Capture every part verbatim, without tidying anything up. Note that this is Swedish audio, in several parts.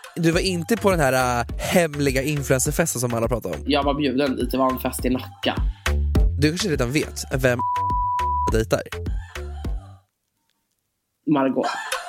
du var inte på den här uh, hemliga influencerfesten som alla pratar om. Jag var bjuden dit, det var en fest i Nacka. Du kanske redan vet vem dejtar? Margot.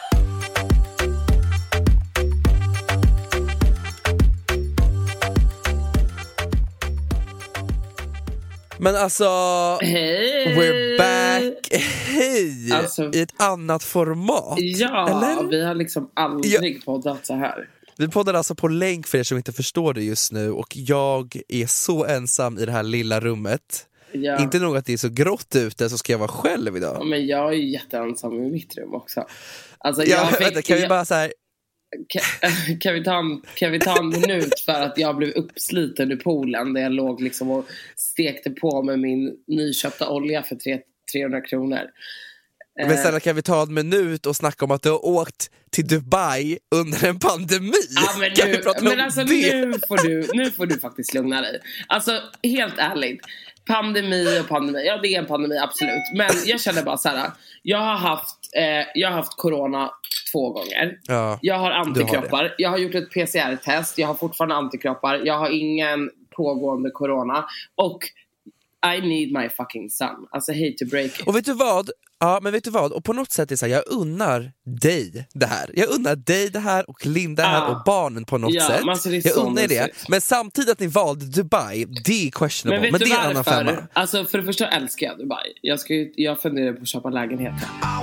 Men alltså, hey. we're back. Hej! Alltså, i ett annat format. Ja, eller? Vi har liksom aldrig ja. poddat så här. Vi poddar alltså på länk för er som inte förstår det just nu. Och jag är så ensam i det här lilla rummet. Ja. Inte nog att det är så grått ute, så ska jag vara själv idag. Ja, men jag är ju jätteensam i mitt rum också. Alltså, ja, jag fick, vänta, kan jag... vi bara så här... Kan, kan, vi ta en, kan vi ta en minut för att jag blev uppsliten i poolen där jag låg liksom och stekte på med min nyköpta olja för trehundra kronor. Men snälla, kan vi ta en minut och snacka om att du har åkt till Dubai under en pandemi? Ja, men kan nu, vi prata men om alltså, det? Nu får, du, nu får du faktiskt lugna dig. Alltså, helt ärligt. Pandemi och pandemi. Ja, det är en pandemi, absolut. Men jag känner bara så här. Jag har haft, eh, jag har haft corona två gånger. Ja, jag har antikroppar. Har jag har gjort ett P C R-test. Jag har fortfarande antikroppar. Jag har ingen pågående corona. Och I need my fucking son. Alltså, hate to break it. Och vet du vad? Ja, men vet du vad? Och på något sätt är det så här, jag unnar dig det här. Jag unnar dig det här och Linda här ah. och barnen på något ja, sätt. Alltså, jag unnar det. Men samtidigt att ni valde Dubai, det är questionable. Men, men det är en annan femma. Alltså, för det första älskar jag Dubai. Jag, ska ju, jag funderar på att köpa lägenhet.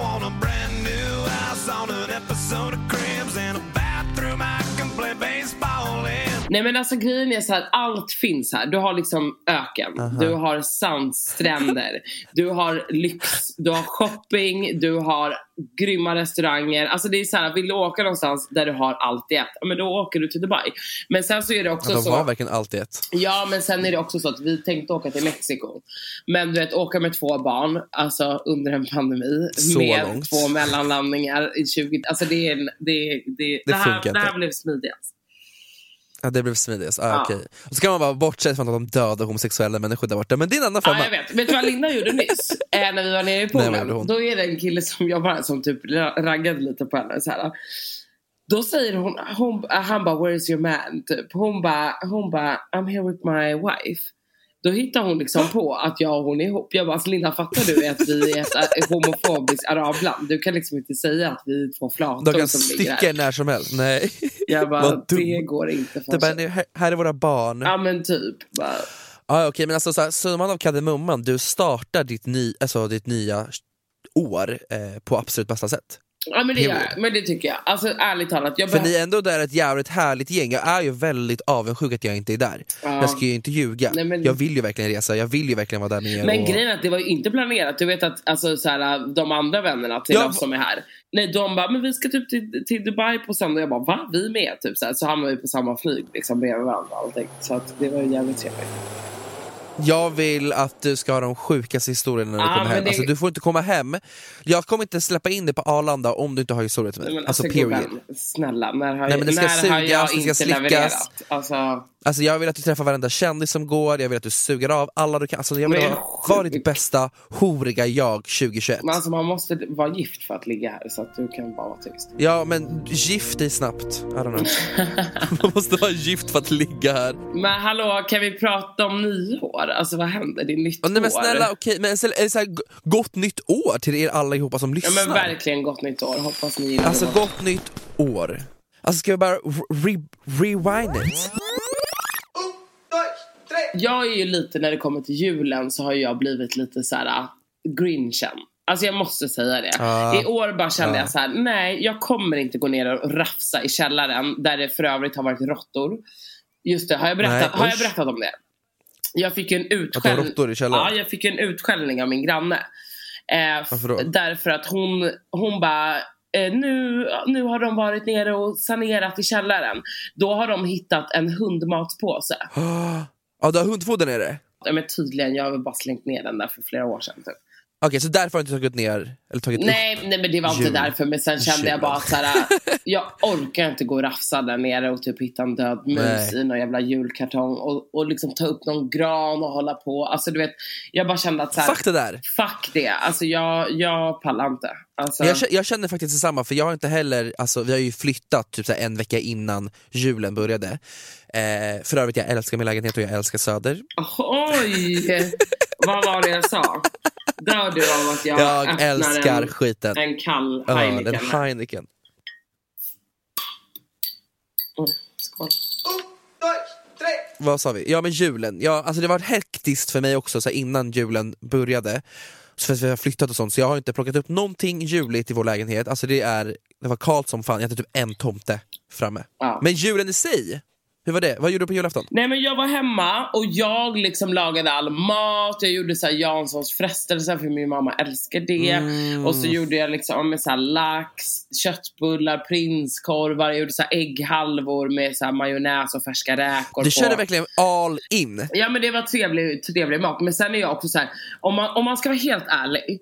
Nej, men alltså grejen är så här, allt finns här. Du har liksom öken. Aha. Du har sandstränder. Du har lyx. Du har shopping. Du har grymma restauranger. Alltså det är så här, vill du åka någonstans där du har allt i ett, men då åker du till Dubai. Men sen så är det också ja, de så. har verkligen allt i ett. Ja, men sen är det också så att vi tänkte åka till Mexiko. Men du vet, åka med två barn, alltså under en pandemi. Så med långt. Två mellanlandningar i tjugo. Alltså det är det, det, det, det, här, det här blev smidigast. Ja, det blev smidigt. Ah, ja. Okay. Och så kan man bara bortse från att de döda homosexuella människor där borta. Men det är en annan femma. Ja, jag vet. Vet du vad Linda gjorde nyss? äh, när vi var nere i Polen. Nej, då är det en kille som jobbar här som typ raggade lite på henne. Så här. Då säger hon, hon han bara, where is your man? Typ. Hon bara, hon bara, I'm here with my wife. Då hittar hon liksom på att jag och hon är ihop. Jag bara, alltså Linda, fattar du att vi är ett homofobiskt arabland? Du kan liksom inte säga att vi är två flator som ligger här. De kan sticka när som helst. Nej. Jag bara, det går inte. Det bara, här, här är våra barn. Ja, men typ. Bara. Ja, okej, okay, men alltså så här, summan av kardemumman, du startar ditt, ny, alltså, ditt nya år eh, på absolut bästa sätt. Ja, men det, gör, men det tycker jag. Alltså ärligt talat jag För behöv... ni är ändå där ett jävligt härligt gäng. Jag är ju väldigt avundsjuk att jag inte är där. Ja. Jag ska ju inte ljuga. Nej, men... Jag vill ju verkligen resa. Jag vill ju verkligen vara där med er. Men och... grejen är att det var ju inte planerat. Du vet att alltså, så här, de andra vännerna till ja. oss som är här, nej, de bara, men vi ska typ till, till Dubai på söndag. Jag bara, va? Vi med? Typ, så här. Så hamnade vi på samma flyg liksom, bredvid varandra och allting. Så att det var ju jävligt trevligt. Jag vill att du ska ha de sjukaste historierna när du ah, kommer hem. Det... Alltså, du får inte komma hem. Jag kommer inte släppa in dig på Arlanda om du inte har historier till mig. Nej, men, alltså, alltså period. Vän, snälla, när har, Nej, men det ska när sugas, har jag det ska inte slickas. levererat? Alltså... alltså jag vill att du träffar varenda kändis som går. Jag vill att du suger av alla du kan. Alltså, jag vill vara ditt bästa horiga jag tjugohundratjugoett. Men alltså man måste vara gift för att ligga här. Så att du kan bara vara tyst. Ja, men gift dig snabbt. I don't know. Man måste vara gift för att ligga här. Men hallå, kan vi prata om nyår? Alltså vad händer? Det är nytt oh, nej, men år. Snälla, okej, okay, men är det så här, gott nytt år till er allihopa som lyssnar? Ja, men verkligen gott nytt år. Hoppas ni gillar Alltså det. Gott nytt år. Alltså ska vi bara re- rewind it? Jag är ju lite, när det kommer till julen så har jag blivit lite så här grinchen. Alltså jag måste säga det. Ah, I år bara kände ah. jag så här: nej, jag kommer inte gå ner och rafsa i källaren där det för övrigt har varit råttor. Just det, har jag berättat, nej, har jag berättat om det? Jag fick en utskällning. Ja, jag fick en utskällning av min granne. Eh, Varför då? Därför att hon hon bara eh, nu nu har de varit nere och sanerat i källaren. Då har de hittat en hundmatspåse. Ja, du har hundfoder nere? Ja, men tydligen, jag har väl bara slängt ner den där för flera år sedan typ. Okej, okay, så därför har du inte tagit ner eller tagit nej, upp nej, men det var inte jul. därför. Men sen kände Julen. jag bara så här, jag orkar inte gå och rafsa där nere och typ hitta en död mus nej. i någon jävla julkartong och, och liksom ta upp någon gran och hålla på. Alltså du vet, jag bara kände att så här, fuck det där. Fuck det, alltså jag, jag pallar inte. Alltså... Jag, jag känner faktiskt detsamma, för jag har inte heller, alltså vi har ju flyttat typ så här en vecka innan julen började. Eh, för övrigt, jag älskar min lägenhet och jag älskar Söder. Oj, vad var det jag sa? Dör du av att jag, jag älskar en, skiten. En kall Heineken. Ja, en Heineken. Mm, skål. Vad sa vi? Ja, men julen. Ja, alltså det var hektiskt för mig också så här, innan julen började. Så för att vi har flyttat och sånt, så jag har inte plockat upp någonting juligt i vår lägenhet. Alltså det är, det var kallt som fan. Jag hade typ en tomte framme. Ja. Men julen i sig, hur var det? Vad gjorde du på julafton? Nej, men jag var hemma och jag liksom lagade all mat. Jag gjorde så här Janssons frestelse, för min mamma älskar det. Mm. Och så gjorde jag liksom med så här lax, köttbullar, prinskorvar. Jag gjorde så här ägghalvor med så här majonnäs och färska räkor. Du körde på. verkligen all in. Ja, men det var trevlig, trevlig mat. Men sen är jag också så här, om man, om man ska vara helt ärlig,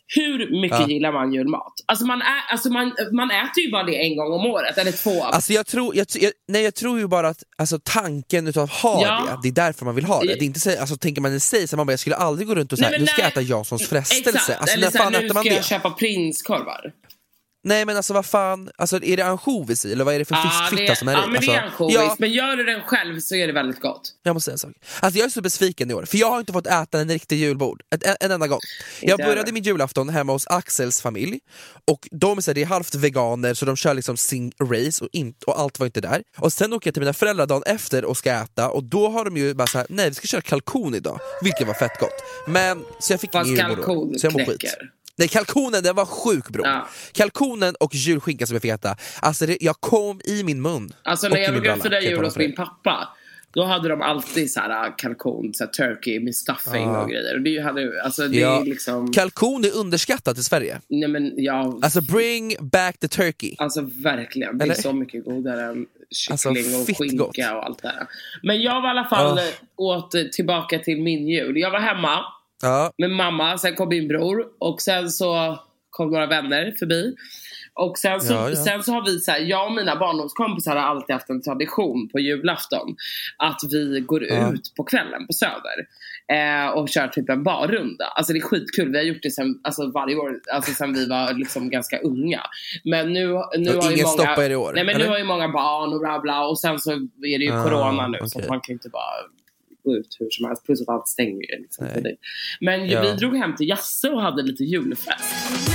hur mycket ja. gillar man julmat? Alltså man, ä, alltså man, man äter ju bara det en gång om året, eller två. Alltså jag tror, jag, jag, nej, jag tror ju bara att alltså, tanken utav att ha ja. det, det är därför man vill ha det. Det är inte så, alltså, tänker man i sig så man bara, jag skulle aldrig gå runt och säga, nu ska jag äta Janssons frestelse. Exakt, alltså, eller när fan såhär, nu ska man jag det? köpa prinskorvar. Nej, men alltså vad fan, alltså är det ansjovis i, eller vad är det för ah, fiskfitta som är ja, i? men Alltså, det är ansjovis, ja. men gör du den själv så är det väldigt gott. Jag måste säga en sak. Alltså jag är så besviken i år, för jag har inte fått äta en riktig julbord en, en, en enda gång. Jag började jag. min julafton hemma hos Axels familj, och de är så här, det är halvt veganer, så de kör liksom sin race och, in, och allt var inte där. Och sen åker jag till mina föräldrar dagen efter och ska äta, och då har de ju bara så här, nej vi ska köra kalkon idag, vilket var fett gott. Men så jag fick ingen julbord då, så jag mår skit. Nej, kalkonen, den var sjuk bro. Ja. Kalkonen och julskinka som jag fick äta, alltså det, jag kom i min mun. Alltså när jag var gravid jul hos min pappa, då hade de alltid så här kalkon, så här turkey med stuffing ah. och grejer. Och det hade, alltså det ja. är liksom... Kalkon är underskattat i Sverige. Nej, men ja. Alltså bring back the turkey. Alltså verkligen, det Eller? är så mycket godare än kyckling alltså, och skinka gott. Och allt det där. Men jag var i alla fall ah. åt tillbaka till min jul. Jag var hemma ja. med mamma, sen kom min bror, och sen så kom några vänner förbi. Och sen så, ja, ja. sen så har vi så här, jag och mina barndomskompisar har alltid haft en tradition på julafton att vi går ja. ut på kvällen på Söder eh, och kör typ en barrunda. Alltså det är skitkul, vi har gjort det sen, alltså varje år, alltså sen vi var liksom ganska unga. Men nu, nu har ju många er i år, nej, men nu har ju många barn och bla bla, och sen så är det ju ah, corona nu, okay. så man kan ju inte bara gå ut hur som helst, plus att allt stänger ju liksom. Men ja. vi drog hem till Jasse och hade lite julfest.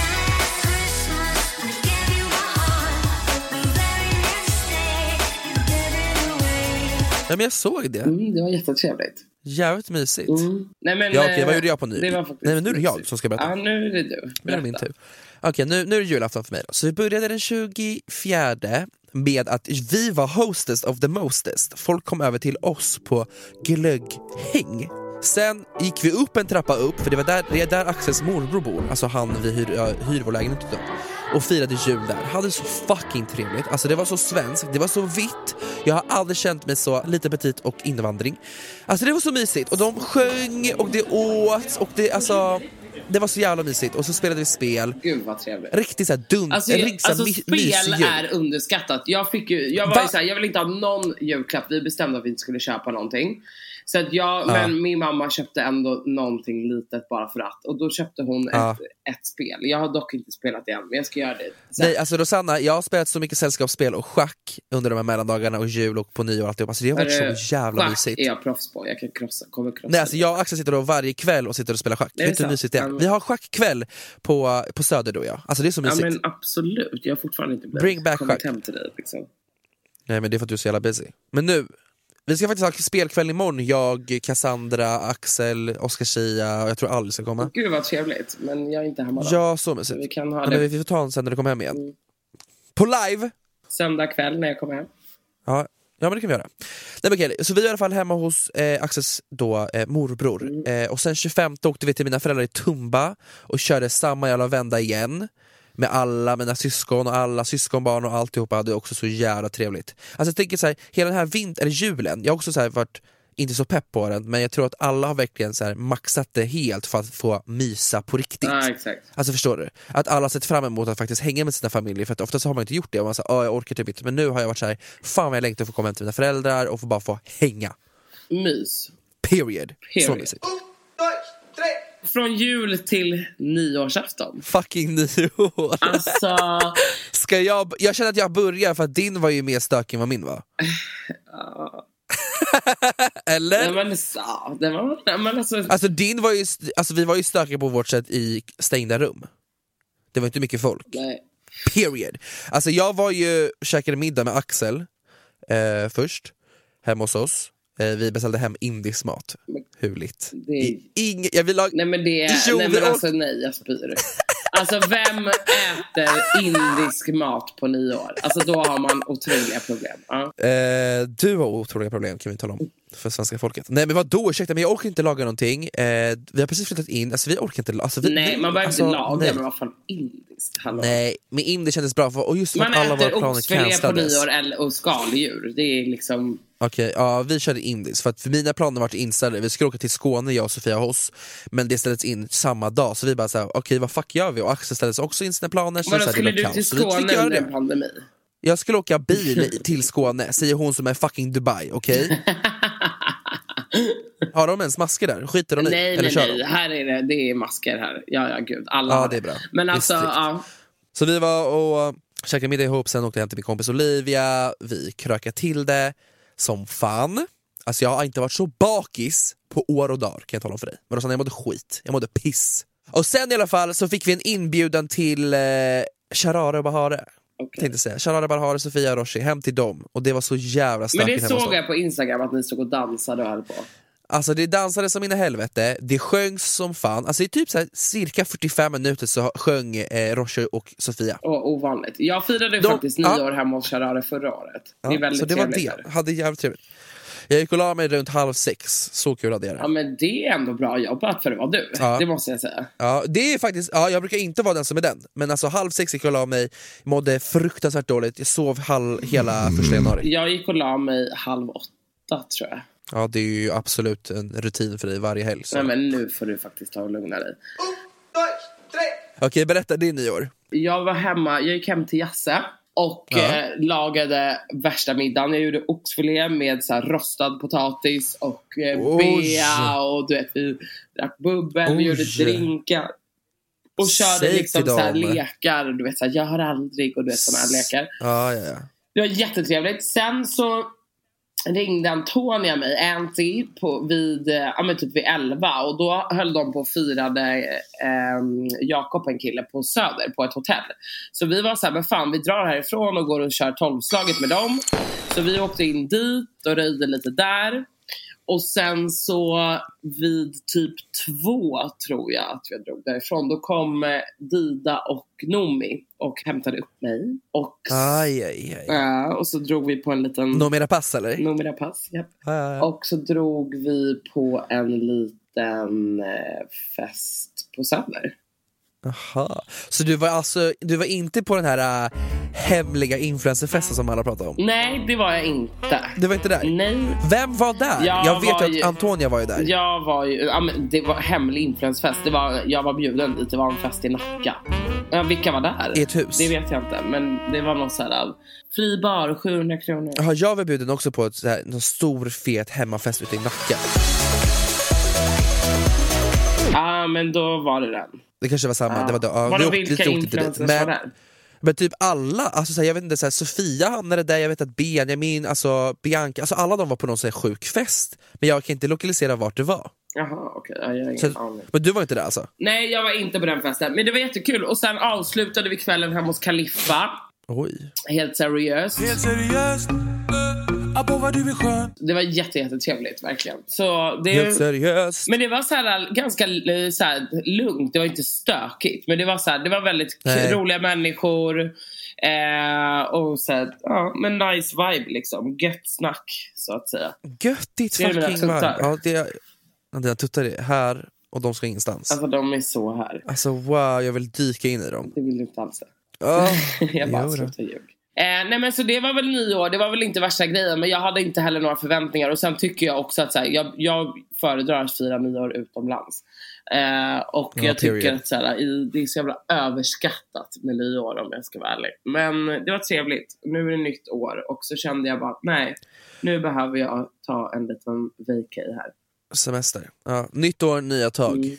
Nej, men jag såg det. Mm, det var jättetrevligt. Jävligt mysigt. Mm. Nej, men, ja, okej, okay, vad gjorde jag på ny? Det var faktiskt Nej, men nu är det jag mysigt. som ska berätta. Ja, nu är det du. Nu är det min tur. Okej, okay, nu, nu är det julafton för mig då. Så vi började den tjugofjärde med att vi var hostess of the mostest. Folk kom över till oss på glögghäng. Sen gick vi upp en trappa upp, för det var där, det är där Axels morbror bor. Alltså han vi hyr, uh, hyr vår lägenhet då. Och firade jul där. Hade så fucking trevligt. Alltså det var så svenskt, det var så vitt. Jag har aldrig känt mig så lite petit och invandring. Alltså det var så mysigt. Och de sjöng och det åt och det, alltså... Det var så jävla mysigt. Och så spelade vi spel. Gud vad trevligt. Riktigt såhär dumt. Alltså, riktigt, alltså my- spel är underskattat. Jag fick ju, jag var ju såhär, jag vill inte ha någon julklapp. Vi bestämde att vi inte skulle köpa någonting. Så att jag, ja. men min mamma köpte ändå någonting litet bara för att. Och då köpte hon ja. ett, ett spel. Jag har dock inte spelat det än, men jag ska göra det sen. Nej, alltså Rosanna, jag har spelat så mycket sällskapsspel och schack under de här mellandagarna och jul och på nyår och alltihop. Alltså det har varit Är, så jävla schack mysigt. Är jag proffs på, jag kan krossa, kommer krossa. Nej, alltså jag och Axel sitter då varje kväll och sitter och spelar schack. Det Vet du hur mysigt det är? Vi har schackkväll på, på Söder då, ja. Alltså det är så mysigt. Ja, men absolut, jag har fortfarande inte Bring back kommit schack. hem till dig liksom. Nej, men det är för att du är så jävla busy. Men nu, vi ska faktiskt ha spelkväll imorgon. Jag, Cassandra, Axel, Oscar Sia och jag tror Alice ska komma. Gud vad trevligt, men jag är inte hemma då. Ja, så mysigt. Vi kan ha ja, det. men vi får ta en sen när du kommer hem igen. Mm. På live! Söndag kväll när jag kommer hem. Ja, ja men det kan vi göra. Nej, men okej, så vi är i alla fall hemma hos eh, Axels då, eh, morbror. Mm. Eh, och sen tjugofemte åkte vi till mina föräldrar i Tumba och körde samma jävla vända igen. Med alla mina syskon och alla syskonbarn och alltihopa hade också så jävla trevligt. Alltså jag tänker så här, hela den här vint eller julen, jag har också så här varit inte så pepp på den, men jag tror att alla har verkligen så här maxat det helt för att få mysa på riktigt. Ja, exakt. Alltså förstår du? Att alla har sett fram emot att faktiskt hänga med sina familjer, för att ofta så har man inte gjort det och man säger, ja jag orkar typ inte, men nu har jag varit så här, fan vad jag längtar att få komma hem till mina föräldrar och få bara få hänga. Mys. Period. Period. Så mysigt. Från jul till nyårsafton. Fucking nyår. Alltså... Ska jag... Jag känner att jag börjar för att din var ju mer stökig än vad min var. Ja. Eller? Nej, men, ja, det var, nej, men alltså... Alltså din var ju... Alltså vi var ju stökiga på vårt sätt i stängda rum. Det var inte mycket folk. Nej. Period. Alltså jag var ju... Käkade middag med Axel eh, först. Hemma hos oss. Vi beställde hem indisk mat. Huligt. Det... Ing... Jag vill ha... Nej men det är... Jo, nej men alltså nej, jag spyr. Alltså vem äter indisk mat på nyår? Alltså då har man otroliga problem. Ja. Eh, du har otroliga problem kan vi tala om för svenska folket. Nej men vadå, ursäkta, men jag orkar inte laga någonting. eh, Vi har precis flyttat in, alltså vi orkar inte alltså, vi, Nej, man behöver alltså, inte laga, nej. men vad fan indiskt? Hallå. Nej, men indie kändes bra för, och just för man att alla våra äter planer oxfilé på cancellades. nyår eller, och skaldjur. Det är liksom... Okej, okay, ja vi körde indiskt för att för mina planer var inställda. Vi skulle åka till Skåne, jag och Sofia hos, men det ställdes in samma dag. Så vi bara såhär, okej okay, vad fuck gör vi? Och Axel ställdes också in sina planer. Men då skulle du kaos. till Skåne under en pandemi? Jag skulle åka bil till Skåne, säger hon som är fucking Dubai, okej? Okay? Har de ens masker där? Skiter de i? Nej, Eller nej, nej. Här är det, det är masker här. Ja, ja, gud. Alla ja, det är bra. Men alltså, ja. Så vi var och käkade middag ihop, sen åkte jag hem till min kompis Olivia. Vi krökade till det som fan. Alltså jag har inte varit så bakis på år och dagar, kan jag tala om för dig. Men då sa jag mådde skit, jag mådde piss. Och sen i alla fall så fick vi en inbjudan till eh, Sharara och Bahare. Okay. Tänkte säga, Sharara, Bahare, Sofia och Roshi, hem till dem. Och det var så jävla stökigt. Men det såg jag på Instagram att ni stod och dansade och höll på. Alltså det dansade som in i helvete, det sjöngs som fan. Alltså i typ så här, cirka fyrtiofem minuter så sjöng eh, Roshi och Sofia. Åh, ovanligt. Jag firade De, faktiskt nio ja. år hemma hos Sharara förra året. Ja, det är väldigt så det var trevligt. det, hade jävligt trevligt. Jag gick och la mig runt halv sex, så kul hade jag det. Ja men det är ändå bra jobbat för det var du, ja. Det måste jag säga. Ja, det är faktiskt, ja jag brukar inte vara den som är den. Men alltså halv sex gick jag och la mig, mådde fruktansvärt dåligt. Jag sov halv, hela första januari. Jag gick och la mig halv åtta tror jag. Ja det är ju absolut en rutin för dig varje helg så. Nej men nu får du faktiskt ta och lugna dig. Okej, berätta din nyår. Jag var hemma, jag gick hem till Jasse. Och ja. eh, lagade värsta middagen. Jag gjorde oxfilé med så här, rostad potatis och eh, bea. Och du vet, vi drack bubbel, vi gjorde drinkar. Och körde Säg liksom så här, dem. lekar. Du vet, så här, jag har aldrig. Och du vet, såna här lekar. Ja, ja, ja. Det var jättetrevligt. Sen så ringde Antonia mig, Auntie, på, vid, ja, men typ vid elva. Och då höll de på och firade eh, Jakob, en kille på Söder, på ett hotell. Så vi var så här, men fan, vi drar härifrån och går och kör tolvslaget med dem. Så vi åkte in dit och röjde lite där. Och sen så vid typ två tror jag att jag drog därifrån. Då kom eh, Dida och Nomi och hämtade upp mig. Och, aj, aj, aj. Uh, och så drog vi på en liten... Nomera pass eller? Nomera pass, ja. Aj, aj. Och så drog vi på en liten eh, fest på Söder. Aha. Så du var alltså du var inte på den här äh, hemliga influencerfesten som alla pratar om? Nej, det var jag inte. Du var inte där? Nej. Vem var där? Jag, jag vet var ju att ju, Antonia var ju där. Jag var ju, ja, men det var hemlig influencerfest. Det var, jag var bjuden dit, det var en fest i Nacka. Ja, vilka var där? I ett hus? Det vet jag inte, men det var någon sån här fri bar, sjuhundra kronor. Aha, jag var bjuden också på ett, så här, någon stor fet hemmafest ute i Nacka. Ja, men då var det den. Det kanske var samma. Ja. Det var då, ja, var vi det vilka åkte, influencers men, var där? Men typ alla, alltså så här, jag vet inte, så här, Sofia hamnade där, jag vet att Benjamin, alltså Bianca, alltså alla de var på någon sån här sjuk fest. Men jag kan inte lokalisera vart det var. Jaha, okej, okay. Jag har ingen så, aning. Men du var inte där alltså? Nej, jag var inte på den festen. Men det var jättekul. Och sen avslutade vi kvällen hemma hos Kaliffa. Oj. Helt seriöst. Helt seriöst. Abo, vad du är skön. Det var jätte, jättetrevligt, verkligen. Så det, helt seriöst. Men det var så här, ganska så här, lugnt. Det var inte stökigt. Men det var, så här, det var väldigt Nej. roliga människor. Eh, och så här, ja, men nice vibe liksom. Gött snack, så att säga. Göttigt fucking vibe. Ja, det är, dina tuttar är här och de ska ingenstans. Alltså de är så här. Alltså wow, jag vill dyka in i dem. Det vill du inte alls. Oh, jag bara slutar ljug. Eh, nej men så det var väl nyår. Det var väl inte värsta grejen. Men jag hade inte heller några förväntningar. Och sen tycker jag också att så här, jag, jag föredrar att fira nyår utomlands. eh, Och ja, jag tycker period. Att så här, i, det är så jävla överskattat med nyår, om jag ska vara ärlig. Men det var trevligt. Nu är det nytt år. Och så kände jag bara, nej, nu behöver jag ta en liten vacay här. Semester, ja, nytt år, nya tag. mm.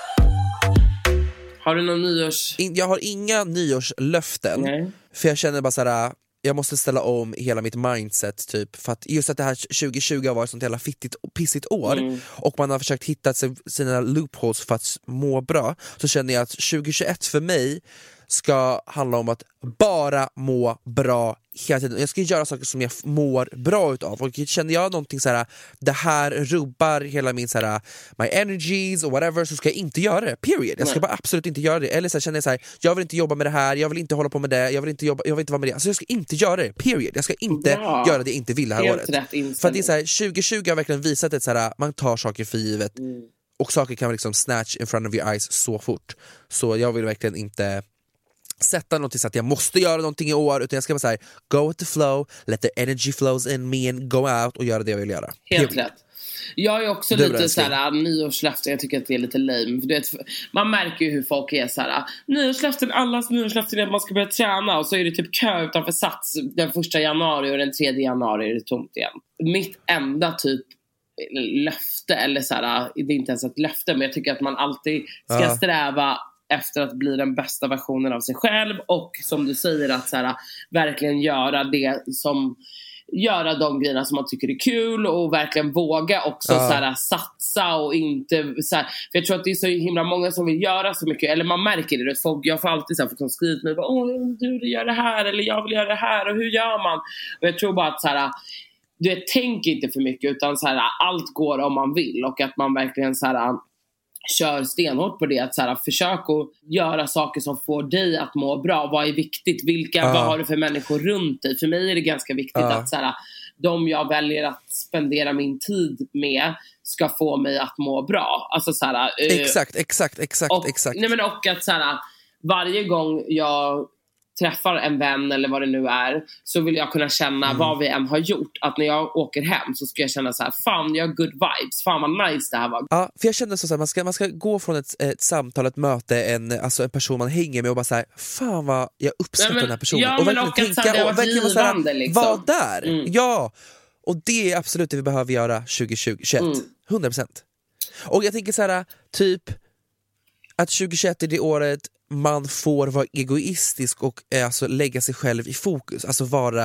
Har du någon nyårs... In, jag har inga nyårslöften. Nej. För jag känner bara såhär, jag måste ställa om hela mitt mindset typ. För att just att det här tjugo tjugo har varit ett sånt jävla fittigt och pissigt år. mm. Och man har försökt hitta sina loopholes för att må bra. Så känner jag att tjugo tjugoett för mig ska handla om att bara må bra hela tiden. Jag ska göra saker som jag mår bra utav. Och känner jag någonting så här, det här rubbar hela min så här, my energies och whatever, så ska jag inte göra det. Period. Jag ska Nej. bara absolut inte göra det. Eller så här, känner jag så här, jag vill inte jobba med det här, jag vill inte hålla på med det, jag vill inte jobba, jag vill inte vara med det. Alltså jag ska inte göra det. Period. Jag ska inte ja. göra det jag inte vill det här Helt året. För att det är så här, tjugo tjugo har verkligen visat att så här, man tar saker för givet. Mm. Och saker kan liksom snatch in front of your eyes så fort. Så jag vill verkligen inte sätta någonting så att jag måste göra någonting i år, utan jag ska bara säga go with the flow, let the energy flows in me and go out och göra det jag vill göra. Helt rätt. Jag är också det lite såhär nyårslöften, jag tycker att det är lite lame. För du vet, man märker ju hur folk är såhär, nyårslöften, allas nyårslöften är att man ska börja träna. Och så är det typ kö utanför Sats den första januari och den tredje januari är det tomt igen. Mitt enda typ löfte, eller såhär, det är inte ens ett löfte, men jag tycker att man alltid ska ja. sträva efter att bli den bästa versionen av sig själv. Och som du säger, att så här, verkligen göra det som göra de grejerna som man tycker är kul. Och verkligen våga också uh. så här, satsa och inte så här, för jag tror att det är så himla många som vill göra så mycket. Eller man märker det, folk, jag får alltid så här, folk som skriver mig, åh du gör det här, eller jag vill göra det här, och hur gör man? Och jag tror bara att så här, du vet, tänk inte för mycket, utan så här, allt går om man vill. Och att man verkligen så här, kör stenhårt på det, att så här, försök att göra saker som får dig att må bra. Vad är viktigt? Vilka, uh. vad har du för människor runt dig? För mig är det ganska viktigt uh. att så här, de jag väljer att spendera min tid med ska få mig att må bra. Alltså så här, uh, exakt, exakt, exakt, och, exakt. Nej, men och att så här, varje gång jag träffar en vän eller vad det nu är, så vill jag kunna känna mm. vad vi än har gjort, att när jag åker hem så ska jag känna så här, fan jag har good vibes, fan vad nice det här var. Ja, för jag känner så här, man ska, man ska gå från ett, ett samtal, ett möte, en, alltså en person man hänger med och bara så här, fan vad jag uppskattar ja, men, den här personen. Ja, och verkligen och tänka och verkligen givande, så här, liksom. Var där. Mm. Ja, och det är absolut det vi behöver göra tjugo tjugoett. Mm. hundra procent. Och jag tänker så här, typ att tjugo tjugoett är det året man får vara egoistisk och eh, alltså lägga sig själv i fokus, alltså vara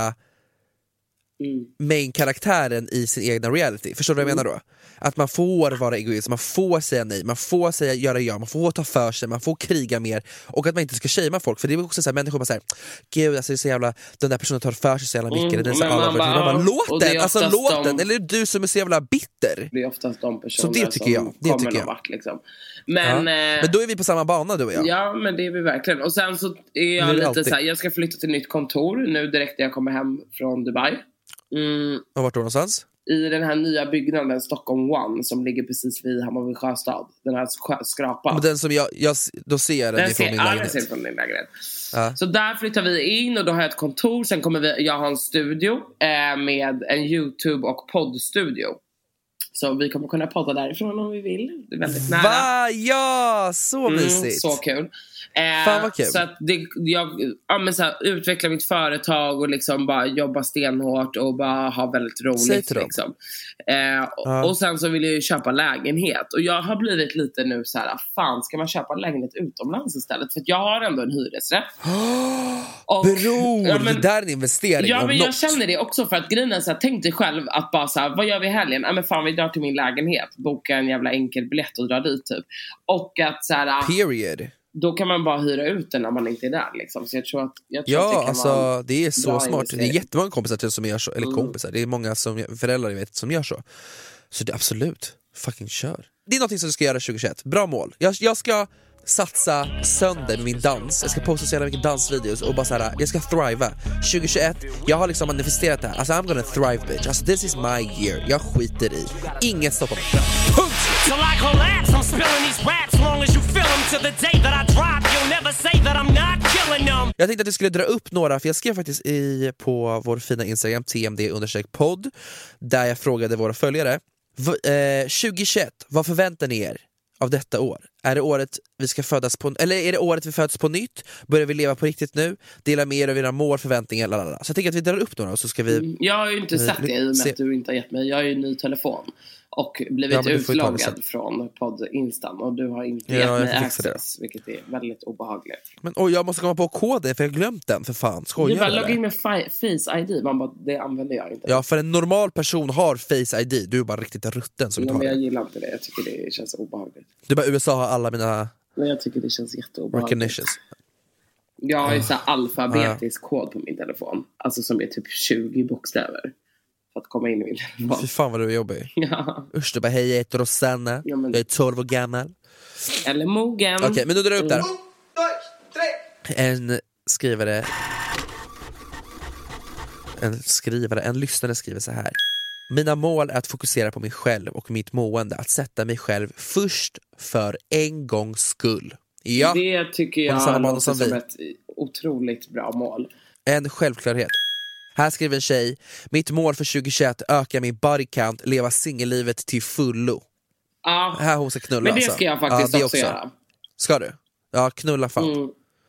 mm. main-karaktären i sin egna reality. Förstår du vad jag menar då? Att man får vara egoist, man får säga nej, man får säga göra ja, man får ta för sig, man får kriga mer, och att man inte ska shamea folk, för det är också så här, människor bara säger, gud alltså det är så jävla, den där personen tar för sig så jävla mycket, mm, det är så alla man, bara, man bara, låt den, alltså låt den, eller är du som är så jävla bitter? Det är oftast de personerna så det tycker jag, det kommer tycker jag. Vart, liksom. Men, ja. Men då är vi på samma bana du och jag. Ja, men det är vi verkligen. Och sen så är jag är lite alltid så här, jag ska flytta till nytt kontor nu direkt när jag kommer hem från Dubai. Mm. Och vart då någonstans? I den här nya byggnaden Stockholm One, som ligger precis vid Hammarby Sjöstad. Den här skrapan. Men den som jag, jag då ser jag den, den ifrån ser, min ja, lägenhet. Den ser från din lägenhet. Ja. Så där flyttar vi in och då har jag ett kontor. Sen kommer vi, jag har en studio eh, med en YouTube- och poddstudio. Så vi kommer kunna podda därifrån om vi vill. Det är väldigt nära. Va? Ja, så mysigt. Mm, så kul. Eh, Fan vad kul. Så att det, jag ja, men så här, utveckla mitt företag och liksom bara jobba stenhårt och bara ha väldigt roligt. Liksom. Eh, ja. Och sen så vill jag ju köpa lägenhet. Och jag har blivit lite nu så här, fan ska man köpa en lägenhet utomlands istället? För att jag har ändå en hyresrätt. Och, Bror, ja, men, det där är en investering. Ja, men jag något. känner det också, för att grejen är så här, tänk dig själv att bara så här, vad gör vi i helgen? Ja, men fan vi drar till min lägenhet, boka en jävla enkel biljett och dra dit typ. Och att så här, period. Då kan man bara hyra ut den när man inte är där liksom. Så jag tror att, jag tror ja, att det kan alltså vara det är så smart. Det är jättemånga kompisar till som gör så, eller mm. kompisar, det är många som, föräldrar jag vet som gör så. Så det är absolut, fucking kör. Det är något som du ska göra tjugo tjugoett. Bra mål. Jag, jag ska satsa sönder med min dans. Jag ska posta så jävla mycket dansvideos och bara såhär, jag ska thriva tjugo tjugoett. Jag har liksom manifesterat det här. Alltså I'm gonna thrive bitch. Alltså this is my year. Jag skiter i. Inget stoppar mig. Punkt! So I collapse, I'm spilling these raps long as you feel them to the day that I drop. You'll never say that I'm not killed. killing them. Jag tänkte att vi skulle dra upp några, för jag skrev faktiskt i på vår fina Instagram T M D understreck podd, där jag frågade våra följare v- eh, tjugohundratjugoett, vad förväntar ni er av detta år? Är det året vi ska födas på, eller är det året vi föds på nytt? Börjar vi leva på riktigt nu? Dela med er av era mål, förväntningar, lalala. Så jag tänker att vi drar upp några och så ska vi... Mm, jag har ju inte sett det i och med se- att du inte har gett mig. Jag har ju en ny telefon och blivit Ja, men du får ju ta det sen. utloggad från podd-instan och du har inte Ja, gett jag mig får fixa det. access, vilket är väldigt obehagligt. Men oj, jag måste komma på koden för jag har glömt den, för fan. Du Skojar bara du logga in eller? med fi- Face I D, man bara, det använder jag inte. Ja, för en normal person har Face I D. Du är bara riktigt rutten som Ja, inte har men jag det. gillar inte det, jag tycker det känns obehagligt. Du bara, U S A har alla mina Men jag tycker det känns jätteobehagligt. recognitions. Jag har ju så här alfabetisk kod på min telefon. Alltså som är typ tjugo bokstäver. För att komma in i min telefon. Fy fan vad du är jobbig. Ja. Usch, du bara, hej jag heter Rosanna. Ja, men- Jag är tolv år gammal. Eller mogen. Okej, men nu drar jag upp där. Mm. En skrivare En skrivare, en lyssnare skriver så här: mina mål är att fokusera på mig själv och mitt mående, att sätta mig själv först för en gångs skull. Ja, Det tycker Hon är samma jag man låter som som vi. ett otroligt bra mål. en självklarhet. Här skriver en tjej: mitt mål för tjugohundratjugoett, öka min body count, leva singellivet till fullo. Ja, Här hon ska knulla men det alltså. ska jag faktiskt Ja, det också, göra. Ska du? Ja, knulla fan. Mm.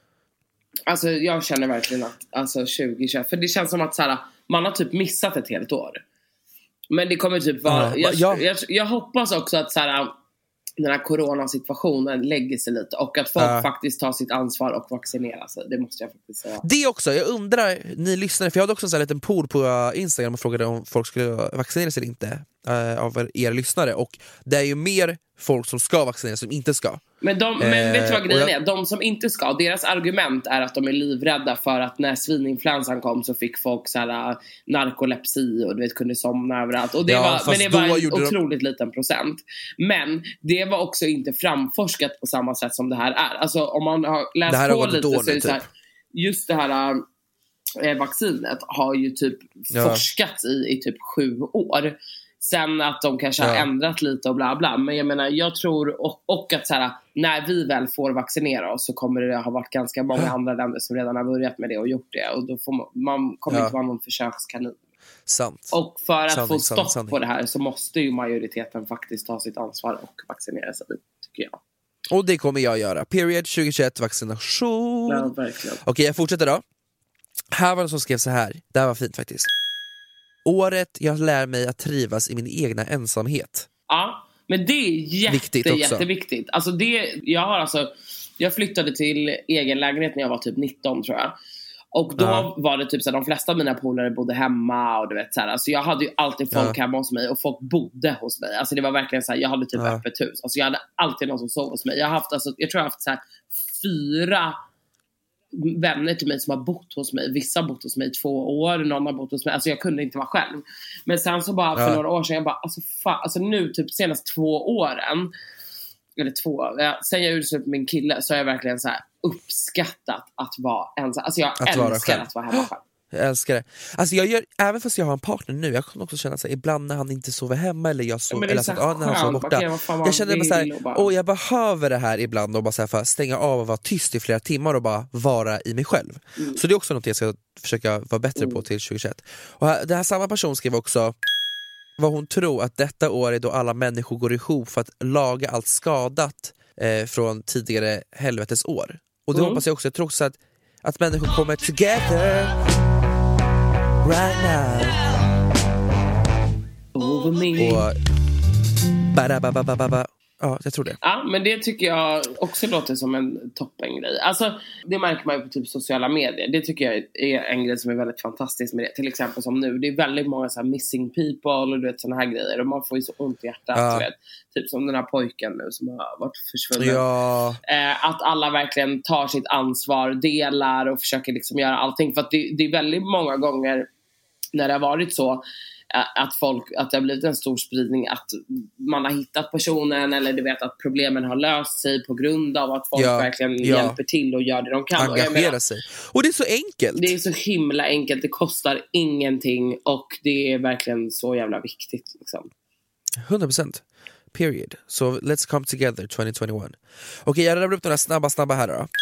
Alltså jag känner verkligen att alltså tjugohundratjugoett, för det känns som att så här, man har typ missat ett helt år. Men det kommer typ vara, Ja, jag, ja. jag, jag hoppas också att så här, den här coronasituationen lägger sig lite och att folk Ja. faktiskt tar sitt ansvar och vaccinerar sig. Det måste jag faktiskt säga. Det också, jag undrar, ni lyssnare, för jag hade också en sån här liten poll på uh, Instagram och frågade om folk skulle vaccinera sig eller inte uh, av er lyssnare, och det är ju mer folk som ska vaccinera som inte ska. Men, de, men Eh, vet du vad och grejen jag- är? De som inte ska, deras argument är att de är livrädda för att när svininfluensan kom så fick folk så här äh, narkolepsi och du vet, kunde somna överallt. Och det Ja, var, fast men det var då en gjorde de- otroligt liten procent. Men det var också inte framforskat på samma sätt som det här är. Alltså om man har läst Det här har på gått ett lite år så är nu, det så här, typ. just det här äh, vaccinet har ju typ Ja. forskats i, i typ sju år. Sen att de kanske har Ja. ändrat lite och bla bla. Men jag menar, jag tror och, och att så här, när vi väl får vaccinera oss så kommer det ha varit ganska många Ja. andra länder som redan har börjat med det och gjort det. Och då får man, man kommer Ja. inte vara någon försökskanin. Sant. Och för att Sanning, få sanning, stopp sanning. på det här så måste ju majoriteten faktiskt ta sitt ansvar och vaccinera sig, tycker jag. Och det kommer jag göra. Period tjugohundratjugoett, vaccination. Ja, verkligen. Okej, jag fortsätter då. Här var det som skrev så här. Det här var fint faktiskt. Året jag lär mig att trivas i min egna ensamhet. Ja, men det är jätte, Viktigt också. jätteviktigt. Alltså det, jag har alltså, jag flyttade till egen lägenhet när jag var typ nitton tror jag. Och då Ja. var det typ så här, de flesta av mina polare bodde hemma och du vet så här, alltså jag hade ju alltid folk Ja. hemma hos mig och folk bodde hos mig. Alltså det var verkligen så här, jag hade typ Ja. öppet hus. Alltså jag hade alltid någon som sov hos mig. Jag har haft alltså, jag tror jag har haft så här fyra vänner till mig som har bott hos mig. Vissa har bott hos mig i två år, någon har bott hos mig. Alltså jag kunde inte vara själv. Men sen så bara för Ja. några år sedan, jag bara, alltså, fan, alltså nu typ senast två åren, eller två, ja, sen jag gjorde slut med min kille så har jag verkligen så här uppskattat att vara ensam. Alltså jag Att vara älskar själv. att vara hemma själv. Jag älskar det. Alltså jag gör, även fast jag har en partner nu, jag kan också känna så här, ibland när han inte sover hemma eller jag sover, men det är eller så så, ja, när han sover skönt. borta. Okej, vad fan man Jag känner bara så vill och här, bara- åh, jag behöver det här ibland och bara så här, för att stänga av och vara tyst i flera timmar och bara vara i mig själv. Mm. Så det är också något jag ska försöka vara bättre på till tjugohundratjugoett. Och här, den här samma person skrev också vad hon tror att detta år är då alla människor går ihop för att laga allt skadat eh, från tidigare helvetes år. Och det Mm. hoppas jag också. Jag tror också att, att människor kommer together right now. Over me. Och bara, bara, bara, bara, bara. Ja, jag tror det. Ja, men det tycker jag också låter som en toppengrej. Alltså, det märker man ju på typ sociala medier. Det tycker jag är en grej som är väldigt fantastisk med det. Till exempel som nu, det är väldigt många så här missing people och du vet såna här grejer. Och man får ju så ont i hjärtat, Ja. du vet. Typ som den här pojken nu som har varit försvunnen. Ja, Eh, att alla verkligen tar sitt ansvar, delar och försöker liksom göra allting. För att det, det är väldigt många gånger när det har varit så eh, att folk, att det har blivit en stor spridning, att man har hittat personen eller du vet att problemen har löst sig på grund av att folk Ja, verkligen ja. hjälper till och gör det de kan. Och jag engagera menar, sig. Och det är så enkelt. det är så himla enkelt, det kostar ingenting och det är verkligen så jävla viktigt liksom. hundra procent. Period. Så let's come together tjugo tjugoett. Okej, jag radar upp några snabba, snabba här då.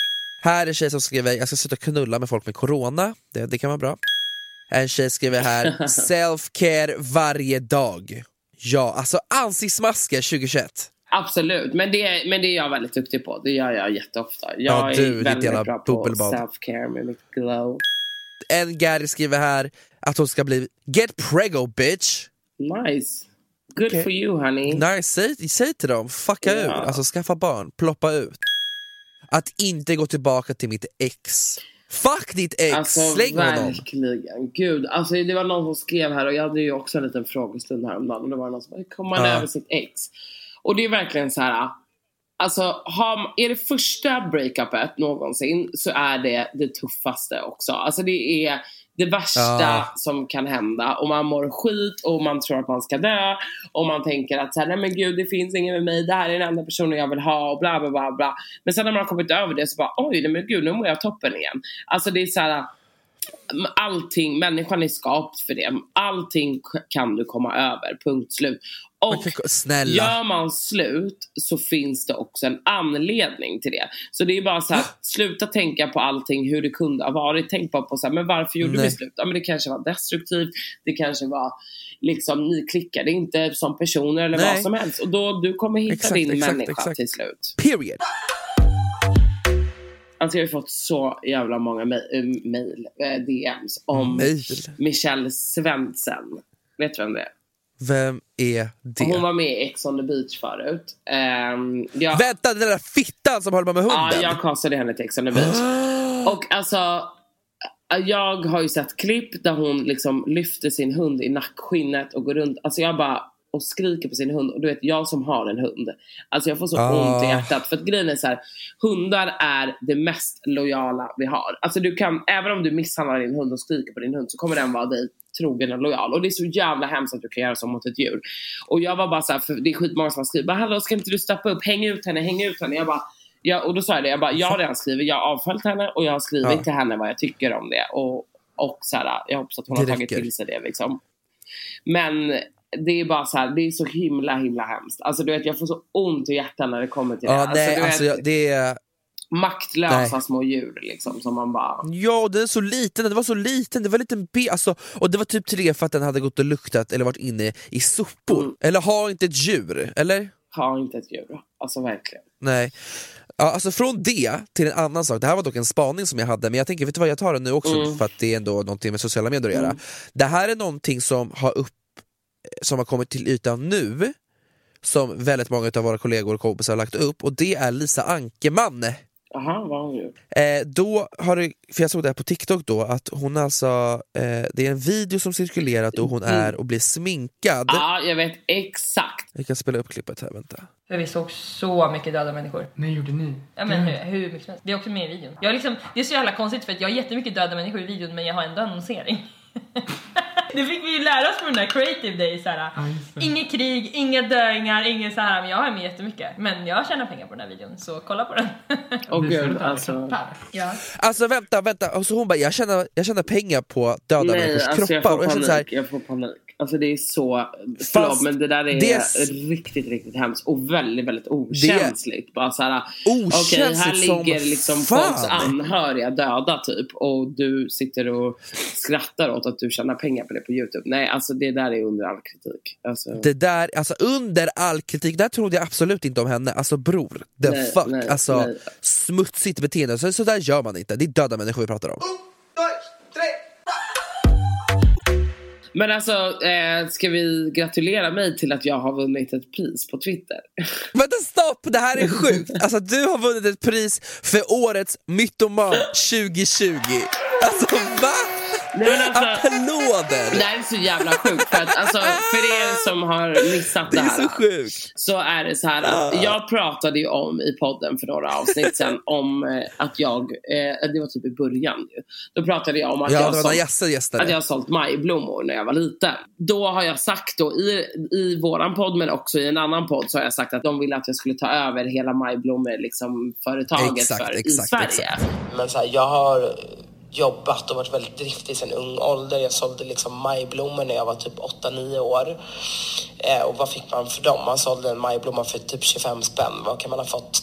Här är en tjej som skriver, jag ska sluta knulla med folk med corona. Det, det kan vara bra. En tjej skriver här, self-care varje dag. Ja, alltså ansiktsmasker tjugohundratjugoett. Absolut, men det, men det är jag väldigt duktig på. Det gör jag jätteofta. Jag Ja, du, är väldigt bra på bubbelbad. self-care med mitt glow. En Gary skriver här att hon ska bli get prego bitch. Nice. Good okay. for you, honey. Nej, säg, säg till dem, fucka ja. ur. Alltså skaffa barn, ploppa ut. Att inte gå tillbaka till mitt ex. Fuck ditt ex, alltså, släng honom. Verkligen, gud. Alltså det var någon som skrev här, och jag hade ju också en liten frågestund häromdagen, och det var någon som bara, kommer man uh. över sitt ex? Och det är verkligen så här. Alltså, har, är det första breakupet någonsin, så är det det tuffaste också. Alltså det är det värsta ah. som kan hända. Och man mår skit, och man tror att man ska dö, och man tänker att så här, nej men gud, det finns ingen med mig, det här är den enda personen jag vill ha, och bla bla bla bla. Men sen när man har kommit över det, så bara, oj, nej men gud, nu mår jag toppen igen. Alltså det är så här, allting, människan är skapt för det. Allting kan du komma över, punkt slut. Och snälla. Gör man slut, så finns det också en anledning till det. Så det är bara så här, sluta tänka på allting hur det kunde ha varit. Tänk bara på så här, men varför gjorde Nej. vi slut? Ja, men det kanske var destruktivt. Det kanske var liksom, ni klickade inte som personer eller Nej. vad som helst. Och då du kommer hitta exakt, din exakt, människa exakt. till slut. Period. Alltså jag har fått så jävla många ma- mail, äh, D Ms om mail. Michelle Svensson. Vet du vem det är? Vem är det? Hon var med i Ex on the Beach förut. um, jag... Vänta, den där fittan som håller med hunden. Ja, jag kastade henne till Ex on the Beach. Och alltså, jag har ju sett klipp där hon liksom lyfter sin hund i nackskinnet och går runt. Alltså jag bara, och skriker på sin hund. Och du vet, jag som har en hund, alltså jag får så ah. ont i hjärtat. För att grejen är så här, hundar är det mest lojala vi har. Alltså du kan, även om du misshandlar din hund och skriker på din hund, så kommer den vara dig trogen och lojal. Och det är så jävla hemskt att du kan göra så mot ett djur. Och jag var bara så här, för det är skitmånga som har skrivit, bara, hallå, ska inte du stoppa upp, häng ut henne, häng ut henne. Jag bara, ja, och då sa jag det, jag bara, jag har redan skrivit, jag har avföljt henne, och jag har skrivit ja. till henne vad jag tycker om det. Och, och så här, jag hoppas att hon det har tagit räcker. till sig det liksom. Men det är bara så här, det är så himla himla hemskt. Alltså du vet, jag får så ont i hjärtan när det kommer till det. Ja, alltså, nej, vet, alltså det är maktlösa nej. små djur liksom, som man bara... Ja, den är så liten, det var så liten, det var en liten be- alltså, och det var typ tre för att den hade gått och luktat eller varit inne i sopor. Mm. Eller ha inte ett djur, eller? Ha inte ett djur, alltså verkligen. Nej. Ja, alltså från det till en annan sak. Det här var dock en spaning som jag hade, men jag tänker, vet du vad, jag tar den nu också mm. för att det är ändå någonting med sociala medier att göra. Mm. Det här är någonting som har upp som har kommit till ytan nu, som väldigt många av våra kollegor och kompisar har lagt upp, och det är Lisa Ankerman. Aha, vad har hon gjort? Eh, då har det, för jag såg det här på TikTok då, att hon alltså, eh, det är en video som cirkulerat och hon är och blir sminkad. Ja, jag vet exakt. Vi kan spela upp klippet här, vänta. För vi såg så mycket döda människor. När gjorde ni? Ja, men hur, hur mycket som helst. Det är också med i videon. Jag är liksom, det är så jävla konstigt, för att jag har jättemycket döda människor i videon, men jag har ändå annonsering. Det fick vi ju lära oss på den där Creative Day så här. Inget krig, inga döingar, inget så här. Men jag har med jättemycket. Men jag tjänar pengar på den här videon, så kolla på den. Åh oh, gud, alltså. Ja. Alltså vänta, vänta. Och så hon bara, jag tjänar, jag tjänar pengar på döda Nej, människors alltså kroppar. Jag får, och jag panik, så här, jag får panik. Alltså det är så förlåt, men det där är, det är riktigt, riktigt hemskt. Och väldigt, väldigt okänsligt. Det... Bara så här, okej, okay, här ligger liksom folks anhöriga döda typ. Och du sitter och skrattar åt att du tjänar pengar på det på YouTube. Nej, alltså det där är under all kritik. Alltså... Det där, alltså under all kritik. Där trodde jag absolut inte om henne. Alltså bror, the nej, fuck. Nej, alltså nej. Smutsigt beteende. Så, så där gör man inte. Det är döda människor vi pratar om. Men alltså, eh, ska vi gratulera mig till att jag har vunnit ett pris på Twitter? Vänta, stopp! Det här är sjukt! Alltså, du har vunnit ett pris för årets mytoman tjugo tjugo. Alltså, va? Nej, men alltså, applåder! Det här är så jävla sjukt. För, att, alltså, för er som har missat det, det här, så sjukt. Så är det så här att jag pratade ju om i podden för några avsnitt sen om eh, att jag, eh, det var typ i början ju. Då pratade jag om att, ja, jag, sålt, gäster, att jag har sålt majblommor när jag var liten. Då har jag sagt då i, i våran podd, men också i en annan podd, så har jag sagt att de ville att jag skulle ta över hela majblommor liksom, företaget exakt, för, exakt, i Sverige. Exakt. Men så här, jag har jobbat och varit väldigt driftig sedan ung ålder. Jag sålde liksom majblommor när jag var typ åtta nio år. Eh, och vad fick man för dem? Man sålde en majblomma för typ tjugofem spänn. Vad kan man ha fått?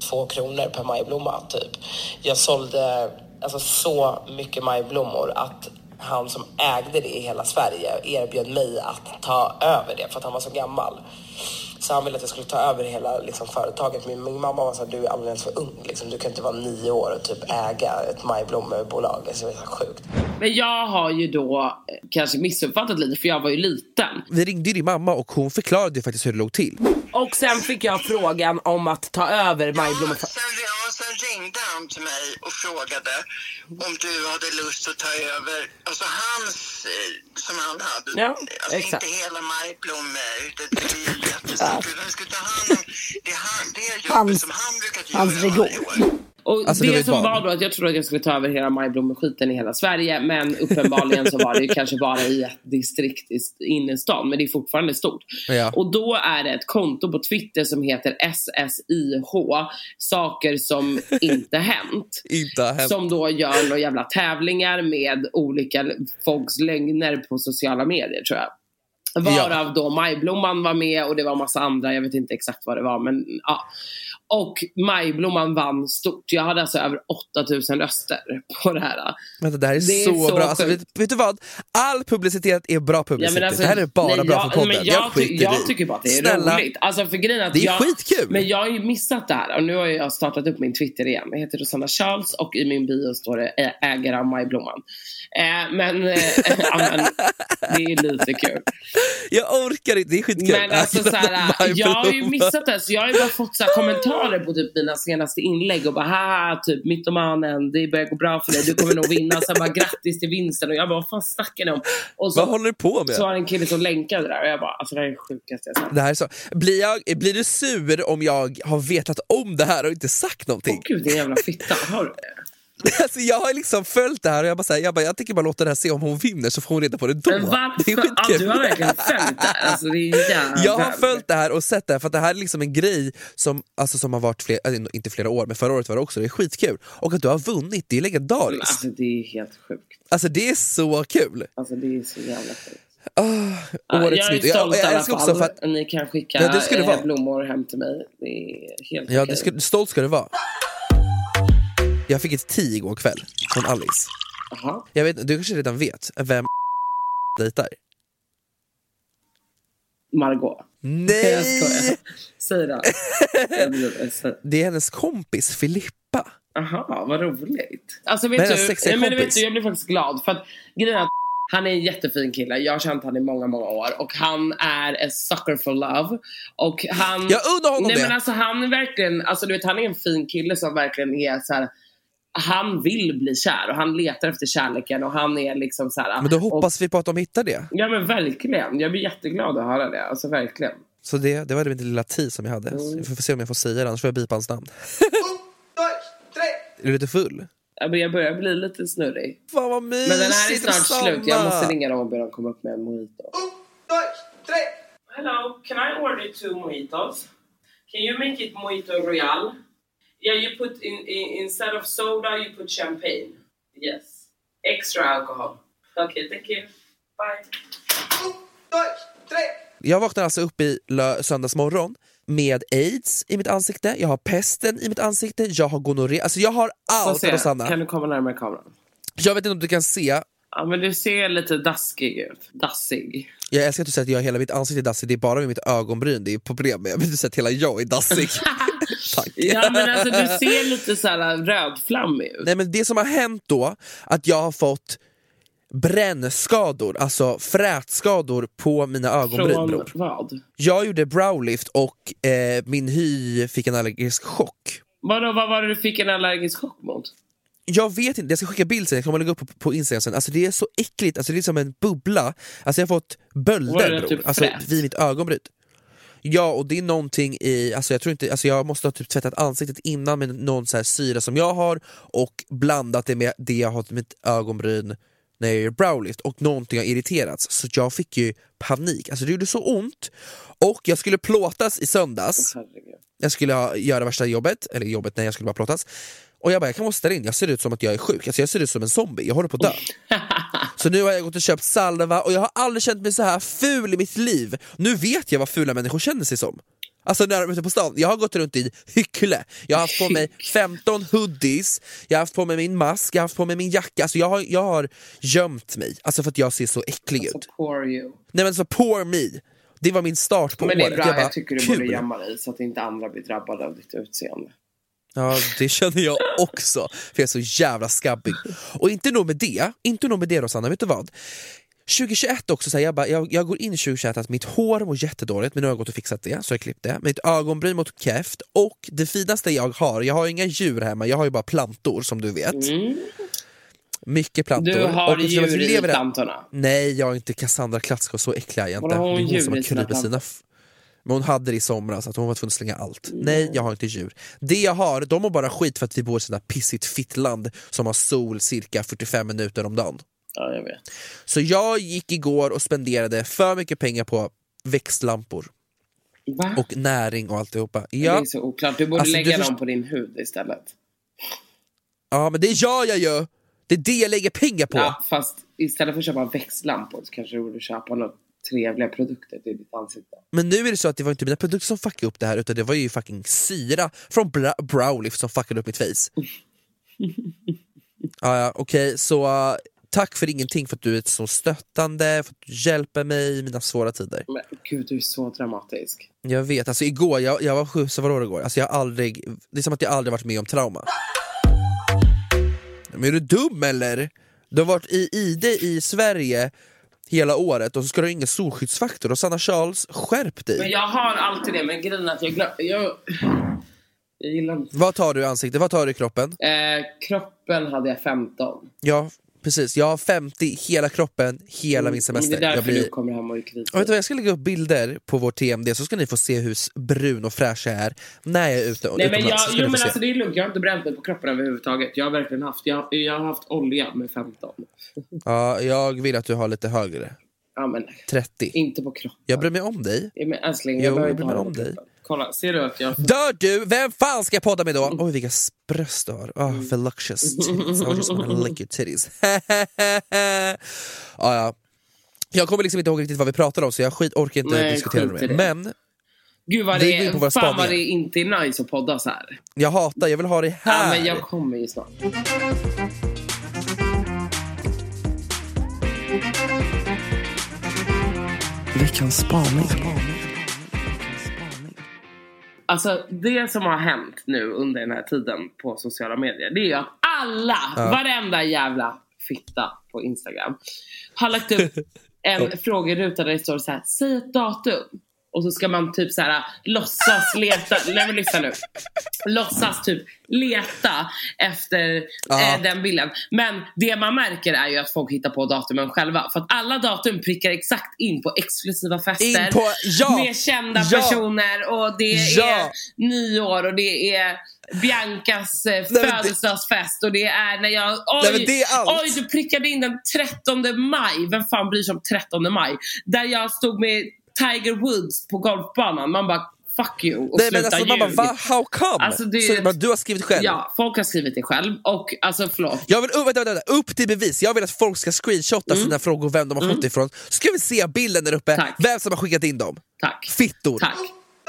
två kronor per majblomma typ. Jag sålde alltså så mycket majblommor att han som ägde det i hela Sverige erbjöd mig att ta över det för att han var så gammal. Så han ville att jag skulle ta över hela liksom, företaget. Min, min mamma var så här, du är alldeles för ung. Liksom. Du kan inte vara nio år och typ äga ett majblommebolag. Så det är så sjukt. Men jag har ju då kanske missuppfattat lite, för jag var ju liten. Vi ringde din mamma och hon förklarade ju faktiskt hur det låg till. Och sen fick jag frågan om att ta över majblommor. Ja, sen, ja, sen ringde han till mig och frågade om du hade lust att ta över. Alltså hans, som han hade. Ja, alltså exakt. Inte hela majblommor. Det, det är ju jättestort. Han skulle ta hand om det, han, det jobbet Hans, som han brukat hans göra varje år. Och Alltså, det, det var som ett var barn. då att jag trodde att jag skulle ta över hela majblommeskiten i hela Sverige. Men uppenbarligen så var det ju kanske bara i ett distrikt i innerstan. Men det är fortfarande stort. Ja. Och då är det ett konto på Twitter som heter S S I H. Saker som inte hänt. Inte har hänt. Som då gör några jävla tävlingar med olika folks lögner på sociala medier, tror jag. Varav då majblomman var med och det var massa andra, jag vet inte exakt vad det var, men ja. Och majblomman vann stort. Jag hade alltså över åtta tusen röster på det här. Vänta, det här är, Det är så, så bra. Alltså, vet, vet du vad? All publicitet är bra publicitet. Ja, alltså, det här är bara nej, bra jag, för podden. Men jag, jag skiter ty- jag i. tycker bara att det är Snälla. roligt. Alltså för grejen är att Det är jag, skitkul. Men jag har ju missat det här. Och nu har jag startat upp min Twitter igen. Jag heter Rosanna Charles och i min bio står det ä- ägare av majblomman. Eh, men, eh, ja, men det är lite kul. Jag orkar inte, det är skitkul. Men alltså såhär, jag har ju missat det. Så jag har ju bara fått såhär kommentarer på typ mina senaste inlägg och bara haha, typ mytomanen, det börjar gå bra för dig, du kommer nog vinna. Så bara grattis till vinsten. Och jag bara, vad fan snackar ni om? Och så, Vad håller du på med? så var det en kille som länkade där och jag bara, alltså det här är det sjukaste jag sagt. Det här är så. Blir, jag, blir du sur om jag har vetat om det här och inte sagt någonting? Åh gud, det är en jävla fitta, har du det? Alltså, jag har liksom följt det här och jag bara, så här, jag, bara jag tänker bara låta det här se om hon vinner så får hon reda på det då. Men varför? Det är skitkul. Ja, du har verkligen följt det här. Alltså, det är jävla... Jag har följt det här och sett det här för att det här är liksom en grej som, alltså, som har varit fler, alltså, inte flera år, men förra året var det också, det är skitkul. Och att du har vunnit, det är legendariskt. Alltså det är helt sjukt. Alltså det är så kul. Alltså det är så jävla sjukt. Oh, Ja, årets jag är nytt. stolt Jag, i jag alla älskar fall. också för att, Ni kan skicka Ja, det ska det eh, vara. blommor hem till mig. Det är helt ja, okej. det ska, stolt ska det vara. Jag fick ett tee igår kväll från Alice. Aha. Jag vet, du kanske redan vet vem dejtar. Margot. Nej! Jag skojar. Säg det. Jag blir- så- Det är hennes kompis Filippa. Aha, vad roligt. Alltså vet Men en du, sexiga nej, men vet kompis. du, jag blir faktiskt glad för att grejen är att han är en jättefin kille. Jag har känt han i många, många år. Och han är a sucker for love. Och han... Jag undrar honom nej, det. men alltså han är verkligen... Alltså du vet, han är en fin kille som verkligen är så här. Han vill bli kär och han letar efter kärleken och han är liksom så här. Men då och, hoppas vi på att de hittar det. ja men verkligen. Jag blir jätteglad att höra det. Alltså verkligen. Så det, det var det lilla tee som jag hade. Mm. Så vi får se om jag får säga det, annars får jag bipa hans namn. Är du lite full? Ja, men jag börjar bli lite snurrig. Fan vad mysigt. Men den här är snart Rosanna. slut. Jag måste ringa dem och be dem komma upp med en mojito. Hello, can I order two mojitos? Can you make it mojito royal? Yeah, you put in, in instead of soda, you put champagne. Yes, extra alcohol. Okay, thank you. Bye. Jag vaknar alltså upp i lö- söndagsmorgon med AIDS i mitt ansikte. Jag har pesten i mitt ansikte. Jag har gonorré. Alltså jag har Får allt, se. Rosanna. Kan du komma närmare kameran? Jag vet inte om du kan se. Ja, men du ser lite daskig ut. Dassig. Jag älskar att du säger att jag har hela mitt ansikte dassig. Det är bara med mitt ögonbryn det är problem med. Jag vill säga att hela jag är dassig. Tack. Ja, men alltså du ser lite så här rödflammig ut. Nej, men det som har hänt då, att jag har fått brännskador, alltså frätskador på mina ögonbryn, Från bror. vad? Jag gjorde browlift och eh, min hy fick en allergisk chock. Vadå, vad var det du fick en allergisk chock mot? Jag vet inte, jag ska skicka bild sen, jag kommer lägga upp på, på Instagram sen. Alltså det är så äckligt, alltså det är som en bubbla. Alltså jag har fått Var bölder, det bror. typ Alltså fräs? vid mitt ögonbryn. Ja, och det är någonting i, alltså jag tror inte, alltså jag måste ha typ tvättat ansiktet innan med någon så här syra som jag har och blandat det med det jag har till mitt ögonbryn när jag gör browlift och någonting har irriterats. Så jag fick ju panik, alltså det gjorde så ont. Och jag skulle plåtas i söndags. Herregud. Jag skulle ha, göra värsta jobbet, eller jobbet när jag skulle bara plåtas. Och jag bara, jag kan måste ställa in, jag ser ut som att jag är sjuk, alltså jag ser ut som en zombie, jag håller på att dö. Så nu har jag gått och köpt salva och jag har aldrig känt mig så här ful i mitt liv. Nu vet jag vad fula människor känner sig som. Alltså när de är ute på stan. Jag har gått runt i hyckle. Jag har haft på mig femton hoodies. Jag har haft på mig min mask. Jag har haft på mig min jacka. Alltså jag har, jag har gömt mig. Alltså för att jag ser så äcklig ut. Alltså poor you. Nej men så poor me. Det var min start på men året. Men det är bra, jag, bara, jag tycker du kul. borde gömma dig så att inte andra blir drabbade av ditt utseende. Ja, det känner jag också. För jag är så jävla skabbig. Och inte nog med det. Inte nog med det, Rosanna. Vet du vad? tjugohundratjugoett också, så här, jag, bara, jag, jag går in i tjugohundratjugoett att mitt hår mår jättedåligt, men nu har jag gått och fixat det, så jag klippt det. Mitt ögonbryn mot kräft, och det finaste jag har, jag har inga djur hemma, jag har ju bara plantor som du vet. Mm. Mycket plantor. Du har och djur i lever plantorna? Nej, jag är inte Cassandra Klatsko, så äcklig jag inte. Har hon det är hon djur som har i sina krypit sina f- Men hon hade det i somras, att hon var tvungen att slänga allt. Mm. Nej, jag har inte djur. Det jag har, de har bara skit för att vi bor i sådana pissigt fittland som har sol cirka fyrtiofem minuter om dagen. Ja, jag vet. Så jag gick igår och spenderade för mycket pengar på växtlampor. Va? Och näring och alltihopa. Ja. Det är så oklart. Du borde Alltså, lägga du dem först- på din hud istället. Ja, men det gör jag ju. Det är det jag lägger pengar på. Ja, fast istället för att köpa växtlampor så kanske du borde köpa något trevliga produkter till ditt ansikte. Men nu är det så att det var inte mina produkter som fuckade upp det här, utan det var ju fucking syra från Bra- Browlift som fuckade upp mitt face. Ja, ja, okej, okay, så uh, tack för ingenting, för att du är så stöttande, för att du hjälper mig i mina svåra tider. Men gud, du är så dramatisk. Jag vet, alltså igår, jag, jag var sju, så var det igår. Alltså jag har aldrig, det är som att jag aldrig varit med om trauma. Men är du dum eller? Du har varit i I D i Sverige hela året och så ska du ha ingen solskyddsfaktor. Och Sanna Charles, skärp dig. Men jag har alltid det, men grejen är att jag glöm... jag... jag gillar inte. Vad tar du i ansiktet? Vad tar du i kroppen? Eh, kroppen hade jag femton. Ja, precis. Jag har femtio hela kroppen, hela min semester. Men det är därför jag blir... du kommer hem och är kritisk. Och vet du vad, jag ska lägga upp bilder på vår T M D, så ska ni få se hur brun och fräsch jag är när jag är ute och Nej, men utomlands. jag, Så ska jo, ni få men se. alltså det är lugnt. Jag har inte bränt mig på kroppen överhuvudtaget. Jag har verkligen haft jag, jag har haft olja med femton. Ja, jag vill att du har lite högre. Ja, men trettio. inte på kroppen. Jag bryr mig om dig. Ja, men älskling, Jo, jag behöver jag inte bryr mig ha det om på dig. kroppen. Kolla, ser du att jag... Dör du? Vem fan ska jag podda med då? Oj, vilka bröst du har. Oh, voluptuous titties. I just wanna lick your titties. ah, ja. Jag kommer liksom inte ihåg riktigt vad vi pratade om, så jag skit, orkar inte Nej, diskutera skit det i mer. det. Men Gud vad Vi det går in på är, våra fan vad spaningar. det inte är nice att podda så här. jag hatar, jag vill ha det här. Ja, men jag kommer ju snart. Veckans spaning. Alltså det som har hänt nu under den här tiden på sociala medier, det är ju att alla, Ja. varenda jävla fitta på Instagram har lagt upp en frågeruta där det står så här: säg ett datum. Och så ska man typ så här låtsas leta, nej men lyssna nu. Låtsas typ leta efter Ja. eh, den bilden. Men det man märker är ju att folk hittar på datumen själva. För att alla datum prickar exakt in på exklusiva fester. In på, ja. Med kända Ja. personer. Och det Ja. är nyår och det är Biancas eh, Nej, men det- födelsedagsfest. Och det är när jag, oj, Nej, men det är allt. oj du prickade in den trettonde maj. Vem fan bryr sig om trettonde maj? Där jag stod med Tiger Woods på golfbanan. Man bara, fuck you. Och Nej, men sluta alltså, man bara, ljug. va? How come? Alltså, det- Så, bara, du har skrivit själv. Ja, folk har skrivit det själv. Och alltså förlåt. Jag vill, vänta, vänta, vänta, upp till bevis. Jag vill att folk ska screenshotta Mm. sina frågor, vem de har fått ifrån. Ska vi se bilden där uppe? Tack. Vem som har skickat in dem? Tack. Fittor. Tack.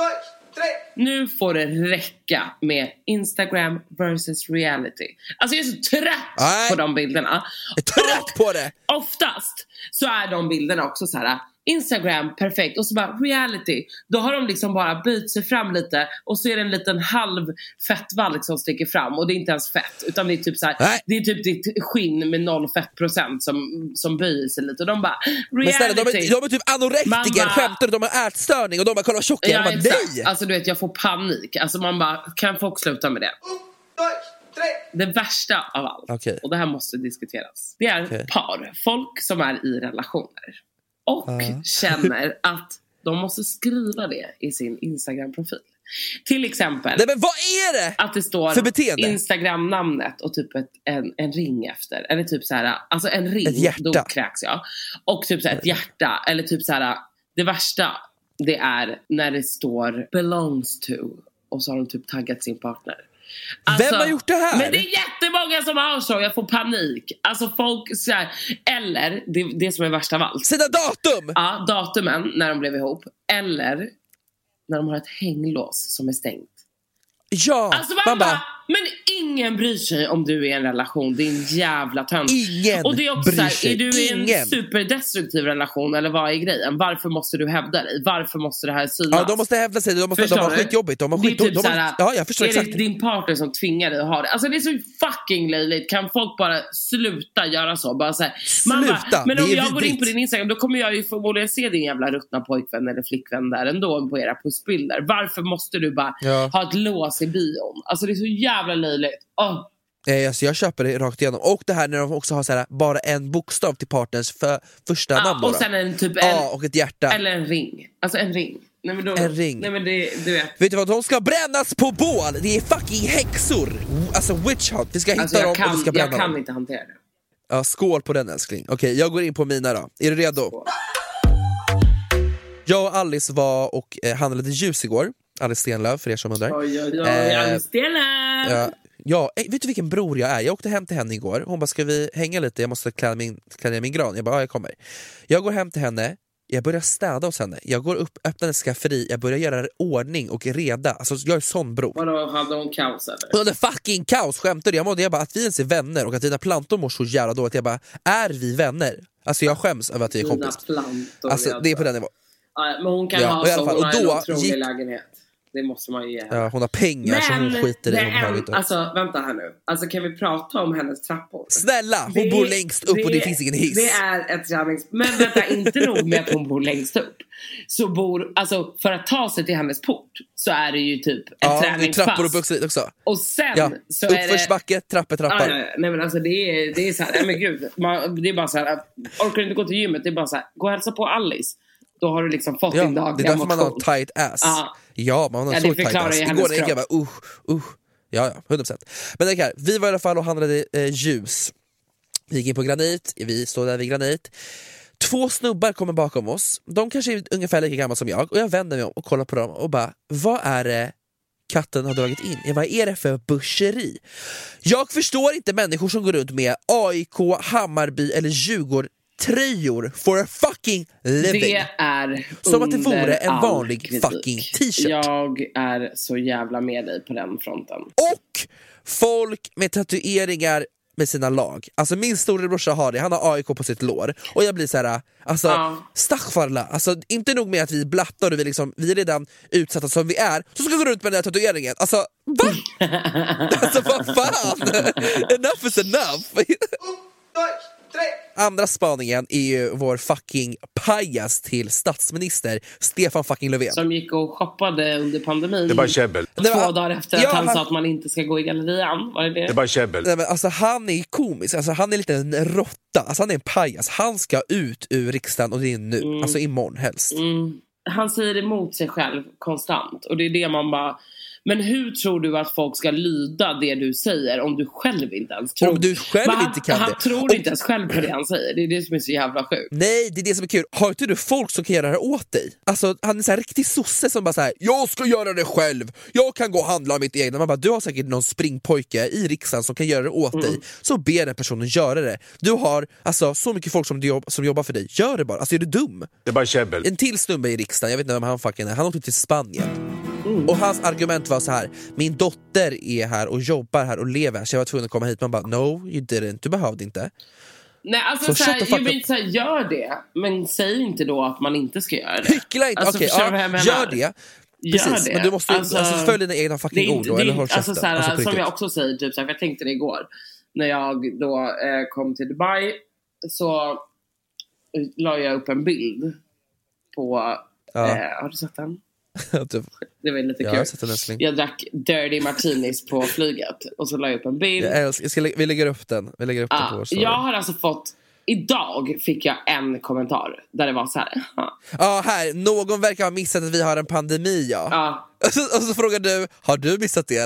Nu får det räcka med Instagram versus reality. Alltså jag är så trött Nej. på de bilderna. Jag är trött på det. Oftast så är de bilderna också så här: Instagram, perfekt. Och så bara reality. Då har de liksom bara bytt sig fram lite. Och så är det en liten halv fettvalk som sticker fram. Och det är inte ens fett. Utan det är typ så här, Nej. det är typ ditt skinn med noll fettprocent som, som böjer sig lite. Och de bara, Men snälla, de reality. är, de är typ anorektiker, Man bara- skämtar, de har ätstörning och de bara, kolla vad tjocka jag är. Ja, Jag bara, exakt. nej! Alltså du vet, jag får panik. Alltså man bara, kan folk sluta med det? Det värsta av allt, Okej. och det här måste diskuteras, det är Okej. par, folk som är i relationer och Ja. känner att de måste skriva det i sin Instagram-profil. Till exempel Nej, men vad är det? att det står För beteende? Instagram-namnet och typ ett, en, en ring efter. Eller typ så här, alltså en ring, Ett hjärta. då kräks jag. Och typ så här, ett hjärta. Eller typ så här, det värsta, det är när det står belongs to. Och så har de typ taggat sin partner. Vem har gjort det här? Men det är jättemånga som har så, jag får panik. Alltså folk så här, eller det, det som är värsta av allt. Sina datum! Ja, datumen när de blev ihop. Eller när de har ett hänglås som är stängt. Ja, alltså man bara, men ingen bryr sig om du är i en relation. Det är en jävla tönt. Ingen Och det är också bryr såhär, sig. är du i en Ingen. superdestruktiv relation eller vad är grejen? Varför måste du hävda dig? Varför måste det här synas? Ja, de måste hävda sig. De, måste, de har skitjobbigt. De har det är skit, typ de, de, såhär, ja, jag förstår är exakt. det din partner som tvingar dig att ha det? Alltså det är så fucking löjligt. Kan folk bara sluta göra så? Bara så här, Sluta, bara, men om det är jag går in vidrigt. på din Instagram, då kommer jag ju förmodligen se din jävla ruttna pojkvän eller flickvän där ändå på era pussbilder. Varför måste du bara Ja. ha ett lås i bion? Alltså det är så jävla löjligt. Oh. Eh, alltså jag köper det rakt igenom. Och det här när de också har så här, bara en bokstav till partners för första Ja, namn. och då. sen en typ Ja, en, och ett hjärta. eller en ring. Alltså en ring. Nej, men då, En ring. Nej men det, du vet. Vet du vad, de ska brännas på bål. Det är fucking häxor. Alltså witch hunt. Vi ska hitta Alltså dem jag och vi kan, ska bränna jag kan dem. inte hantera det. Ja, skål på den älskling. Okej, jag går in på mina då. Är du redo? Skål. Jag och Alice var och eh, handlade ljus igår. Alice Stenlöf, för er som undrar. Oj oj oj, Eh, Alice Stenlöf. Ja, ja, eh, vet du vilken bror jag är? Jag åkte hem till henne igår. Hon bara, ska vi hänga lite? Jag måste klä min, klä ner min gran. Jag bara, ja, jag kommer. Jag går hem till henne. Jag börjar städa hos henne. Jag går upp, öppnar ett skafferi. Jag börjar göra ordning och reda. Alltså jag är sån bror. Vadå, hade hon kaos eller? Hon hade fucking kaos, skämtar du? Jag mådde jag bara att vi ens är vänner och att dina plantor mår så jävla dåligt. Jag bara, är vi vänner? Alltså jag skäms över att vi är Dina kompis. plantor, Alltså det är på den nivån. Ja, men hon kan Ja, ha och i alla så, fall, hon och har då en otrolig gick- lägenhet. Det måste man ju ge henne. Ja, hon har pengar så hon skiter i det om hon har är, inte. alltså vänta här nu. Alltså kan vi prata om hennes trappor? Snälla, hon Det- bor längst upp och det finns ingen hiss. Det är ett järnings... Men vänta, inte nog med att hon bor längst upp. Så bor, alltså för att ta sig till hennes port så är det ju typ ett Ja, det är träningspass. trappor upp också. också. Och sen Ja, så är det... uppförsbacke, trappor, trappor. Ja, ja, ja. Nej men alltså det är, det är så här, nej men gud. Man, det är bara så här, orkar du inte gå till gymmet, det är bara så här, gå och hälsa på Alice. Då har du liksom fått Ja, din det är dagliga därför man har en motion. tight ass. Ja. Ja, man har Ja, en det så tight förklarar ass. ju Igår hennes gick jag bara, uh, uh. Ja, ja, hundra procent. Men det här, vi var i alla fall och handlade eh, ljus. Vi gick in på Granit, vi stod där vid Granit. Två snubbar kommer bakom oss. De kanske är ungefär lika gamla som jag. Och jag vänder mig om och kollar på dem och bara, vad är det katten har dragit in? Jag, vad är det för börseri? Jag förstår inte människor som går runt med A I K, Hammarby eller Djurgården tröjor for a fucking living. Det är som att det vore under en all vanlig kritik. fucking t-shirt. Jag är så jävla med dig på den fronten. Och folk med tatueringar med sina lag. Alltså min storebrorsa har det, han har A I K på sitt lår. Och jag blir så här, alltså Ja. stackfarla. Alltså inte nog med att vi blattar och vi, liksom, vi är redan utsatta som vi är, så ska vi gå runt med den här tatueringen. Alltså va? Alltså vad fan? Enough is enough. Andra spaningen är ju vår fucking pajas till statsminister Stefan fucking Löfven. Som gick och shoppade under pandemin. Det är bara käbbel. Två Det var- dagar efter att Ja, han, han- sa att man inte ska gå i gallerian. Var det det? Det är bara käbbel. Nej, men alltså, han är komisk, alltså, han är lite en råtta, alltså, han är en pajas. Han ska ut ur riksdagen och det är nu, Mm. alltså imorgon helst. Mm. Han säger emot sig själv konstant. Och det är det man bara... Men hur tror du att folk ska lyda det du säger om du själv inte ens tror? Om du själv Men inte kan han, det. Han tror Och- inte ens själv på det han säger. Det är det som är så jävla sjukt. Nej, det är det som är kul. Har inte du folk som kan göra det åt dig? Alltså han är så här riktig sosse som bara så här: jag ska göra det själv, jag kan gå och handla mitt egna. Man bara, du har säkert någon springpojke i riksdagen som kan göra det åt Mm. dig. Så be den personen göra det. Du har alltså så mycket folk som, jobb, som jobbar för dig. Gör det bara, alltså är du dum? Det är bara käbbel. En till snubbe i riksdagen, jag vet inte vem han fucking är, han åkte till Spanien. Och hans argument var så här: min dotter är här och jobbar här och lever här, så jag var tvungen att komma hit. Man bara, no you didn't, du behövde inte. Nej, alltså Så så shut the här, fuck jag vill up. inte säga gör det. Men säg inte då att man inte ska göra det. Hyckla inte, Alltså, okej, förstår du vad jag ja, menar? gör det. Gör Precis, det. men du måste ju Alltså, alltså, följ dina egna Det är fucking ord inte, då, det är eller inte- håll käften. alltså, så här, Alltså, på som riktigt. jag också säger, typ, så här, för jag tänkte det igår. När jag då eh, kom till Dubai så eh, la jag upp en bild på... Ja. Eh, har du sett den? Typ, Det var lite jag kul. har sett en älskling. Jag drack dirty martinis på flyget. Och så la jag upp en bild. Jag älskar, jag ska, lä- vi lägger upp den, vi lägger upp den på Ja, vår story. jag har alltså fått... Idag fick jag en kommentar där det var så här. Ja. Ja, här, någon verkar ha missat att vi har en pandemi, ja. Ja. Och, så, och så frågar du, har du missat det eller?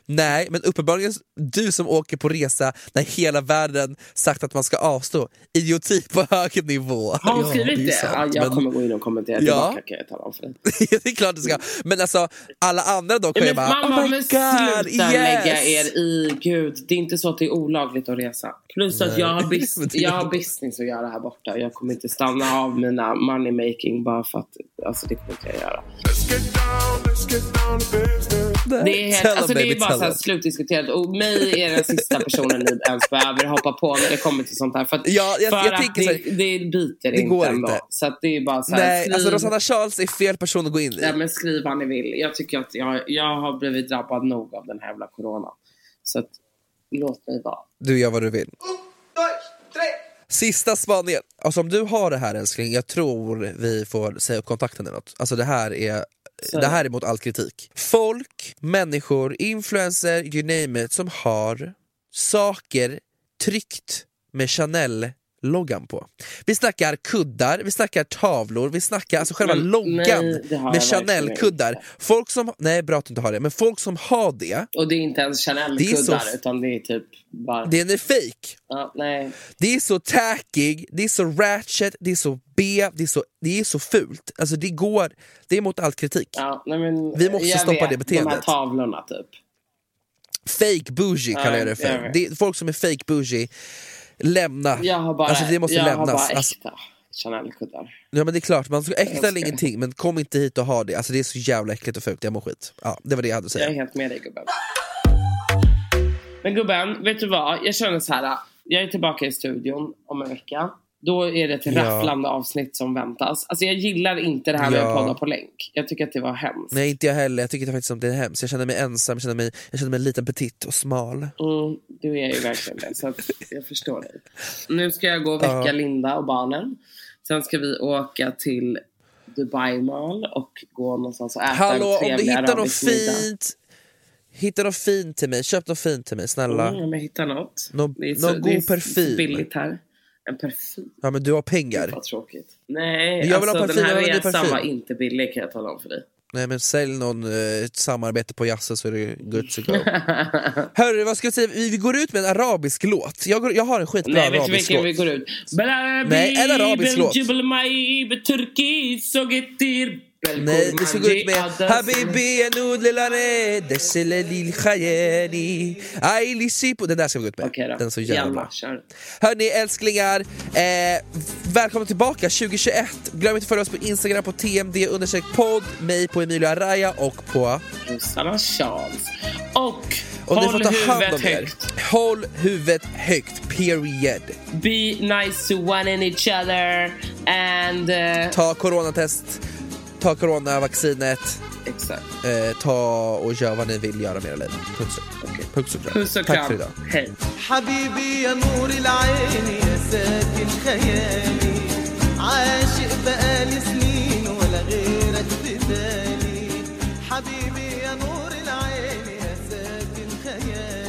Nej, men uppenbarligen du som åker på resa när hela världen sagt att man ska avstå. Idioti på hög nivå. Har hon skrivit ja, det? det? Sant, ja, jag men... kommer gå in och kommentera ja. tillbaka, kan jag tala om för dig. Det är klart det ska. Men alltså, alla andra då kan men, jag bara, mamma, oh my men god, sluta yes! lägga er i, gud. Det är inte så att det är olagligt att resa. Plus att jag har, bis- jag har business att göra här borta. Jag kommer inte stanna av mina money making bara för att, alltså det kommer inte jag göra. Let's get down, let's get down to business. Det är, helt, Tell alltså them, det är baby, bara så här tell slutdiskuterat. Och mig är den sista personen ni ens behöver hoppa på när det kommer till sånt här. För att, Ja, jag- för jag att tänker så här, det, det biter det inte går ändå. inte. Så att det är bara så här, Nej, skriv, alltså Rosanna Charles är fel person att gå in i. ja, men skriv vad ni vill. Jag tycker att jag, jag har blivit drabbad nog av den här jävla corona. Så att, låt mig vara. Du gör vad du vill. Sista spaningen. Alltså om du har det här, älskling, jag tror vi får säga upp kontakten eller något. Alltså det här är Så. det här är mot all kritik. Folk, människor, influencer, you name it, som har saker tryckt med Chanel-loggan på. Vi snackar kuddar, vi snackar tavlor, vi snackar alltså själva Men, loggan nej, det har med jag verkligen Chanel-kuddar. inte. Folk som, nej bra att du inte har det, men folk som har det, Och det är inte ens Det är Chanel-kuddar så- utan det är typ bara... det är fake. Ja, nej. Det är så tacky, det är så ratchet, det är så B, det är så, det är så fult. Alltså det går, det är mot all kritik. Ja, nej men, Vi måste jag stoppa vet, det beteendet. De här tavlorna typ. Fake bougie kallar Ja, jag det jag för. vet. Det är folk som är fake bougie. Lämna. Jag har bara, alltså det måste jag lämnas. har bara Alltså, äkta Chanel-kuddar. ja men det är klart, man ska äkta eller älskar. ingenting, men kom inte hit och ha det. Alltså det är så jävla äckligt och fult, jag mår skit. Ja, det var det jag hade att Jag är säga. helt med dig, gubben. Men gubben, vet du vad? Jag känner så här. Jag är tillbaka i studion om en vecka. Då är det ett Ja. rafflande avsnitt som väntas. Alltså jag gillar inte det här med Ja. att podda på länk. Jag tycker att det var hemskt. Nej, inte jag heller. Jag tycker det faktiskt att det är hemskt. Jag känner mig ensam, jag känner mig, jag känner mig liten, petit och smal. Mm, du är ju verkligen det. Så att jag förstår dig. Nu ska jag gå och väcka Ja. Linda och barnen. Sen ska vi åka till Dubai Mall och gå någonstans och äta Hallå, en om trevlig du hittar något arabisk middag. fint, hitta något fint till mig. Köp något fint till mig, snälla. Mm, men hitta något. Nå- Det är så- någon det är god så parfym. billigt här. En parfym. Ja, men du har pengar. Vad tråkigt. Nej, Jag vill ha alltså parfym, den jag här vill ha ny resan parfym. var inte billig, kan jag tala om för dig. Nej, men sälj någon eh, ett samarbete på jazzen så är det good to go. Hörru, vad ska jag säga? Vi, vi går ut med en arabisk låt. Jag, går, jag har en skitbra Nej, vet du arabisk vilken låt. vi går ut? Nej, en arabisk låt. Nej, vi ska gå ut med Habibi Anud Lilare Deselelil Khayeni Aili Sipo. Den där ska vi gå ut med. Okej då. Den är så jävla bra. Jalla, kör. Hörni älsklingar, eh, välkomna tillbaka tjugohundratjugoett. Glöm inte att följa oss på Instagram på T M D understreck podd, mig på Emilio Araya och på... Rosanna Charles. Och, Och ni får håll ta hand huvudet om er. högt. Håll huvudet högt, period. Be nice to one and each other. And... Uh, Ta coronatest, ta coronavaccinet, exakt. eh, ta och gör vad ni vill göra med era liv. Puss och, Okej. puss och kram. Puss och Tack kram. för idag. Hej. حبيبي يا نور العين يا ساكن خيالي عاشق بقالي سنين ولا غيرك ببالي حبيبي يا نور العين يا ساكن خيالي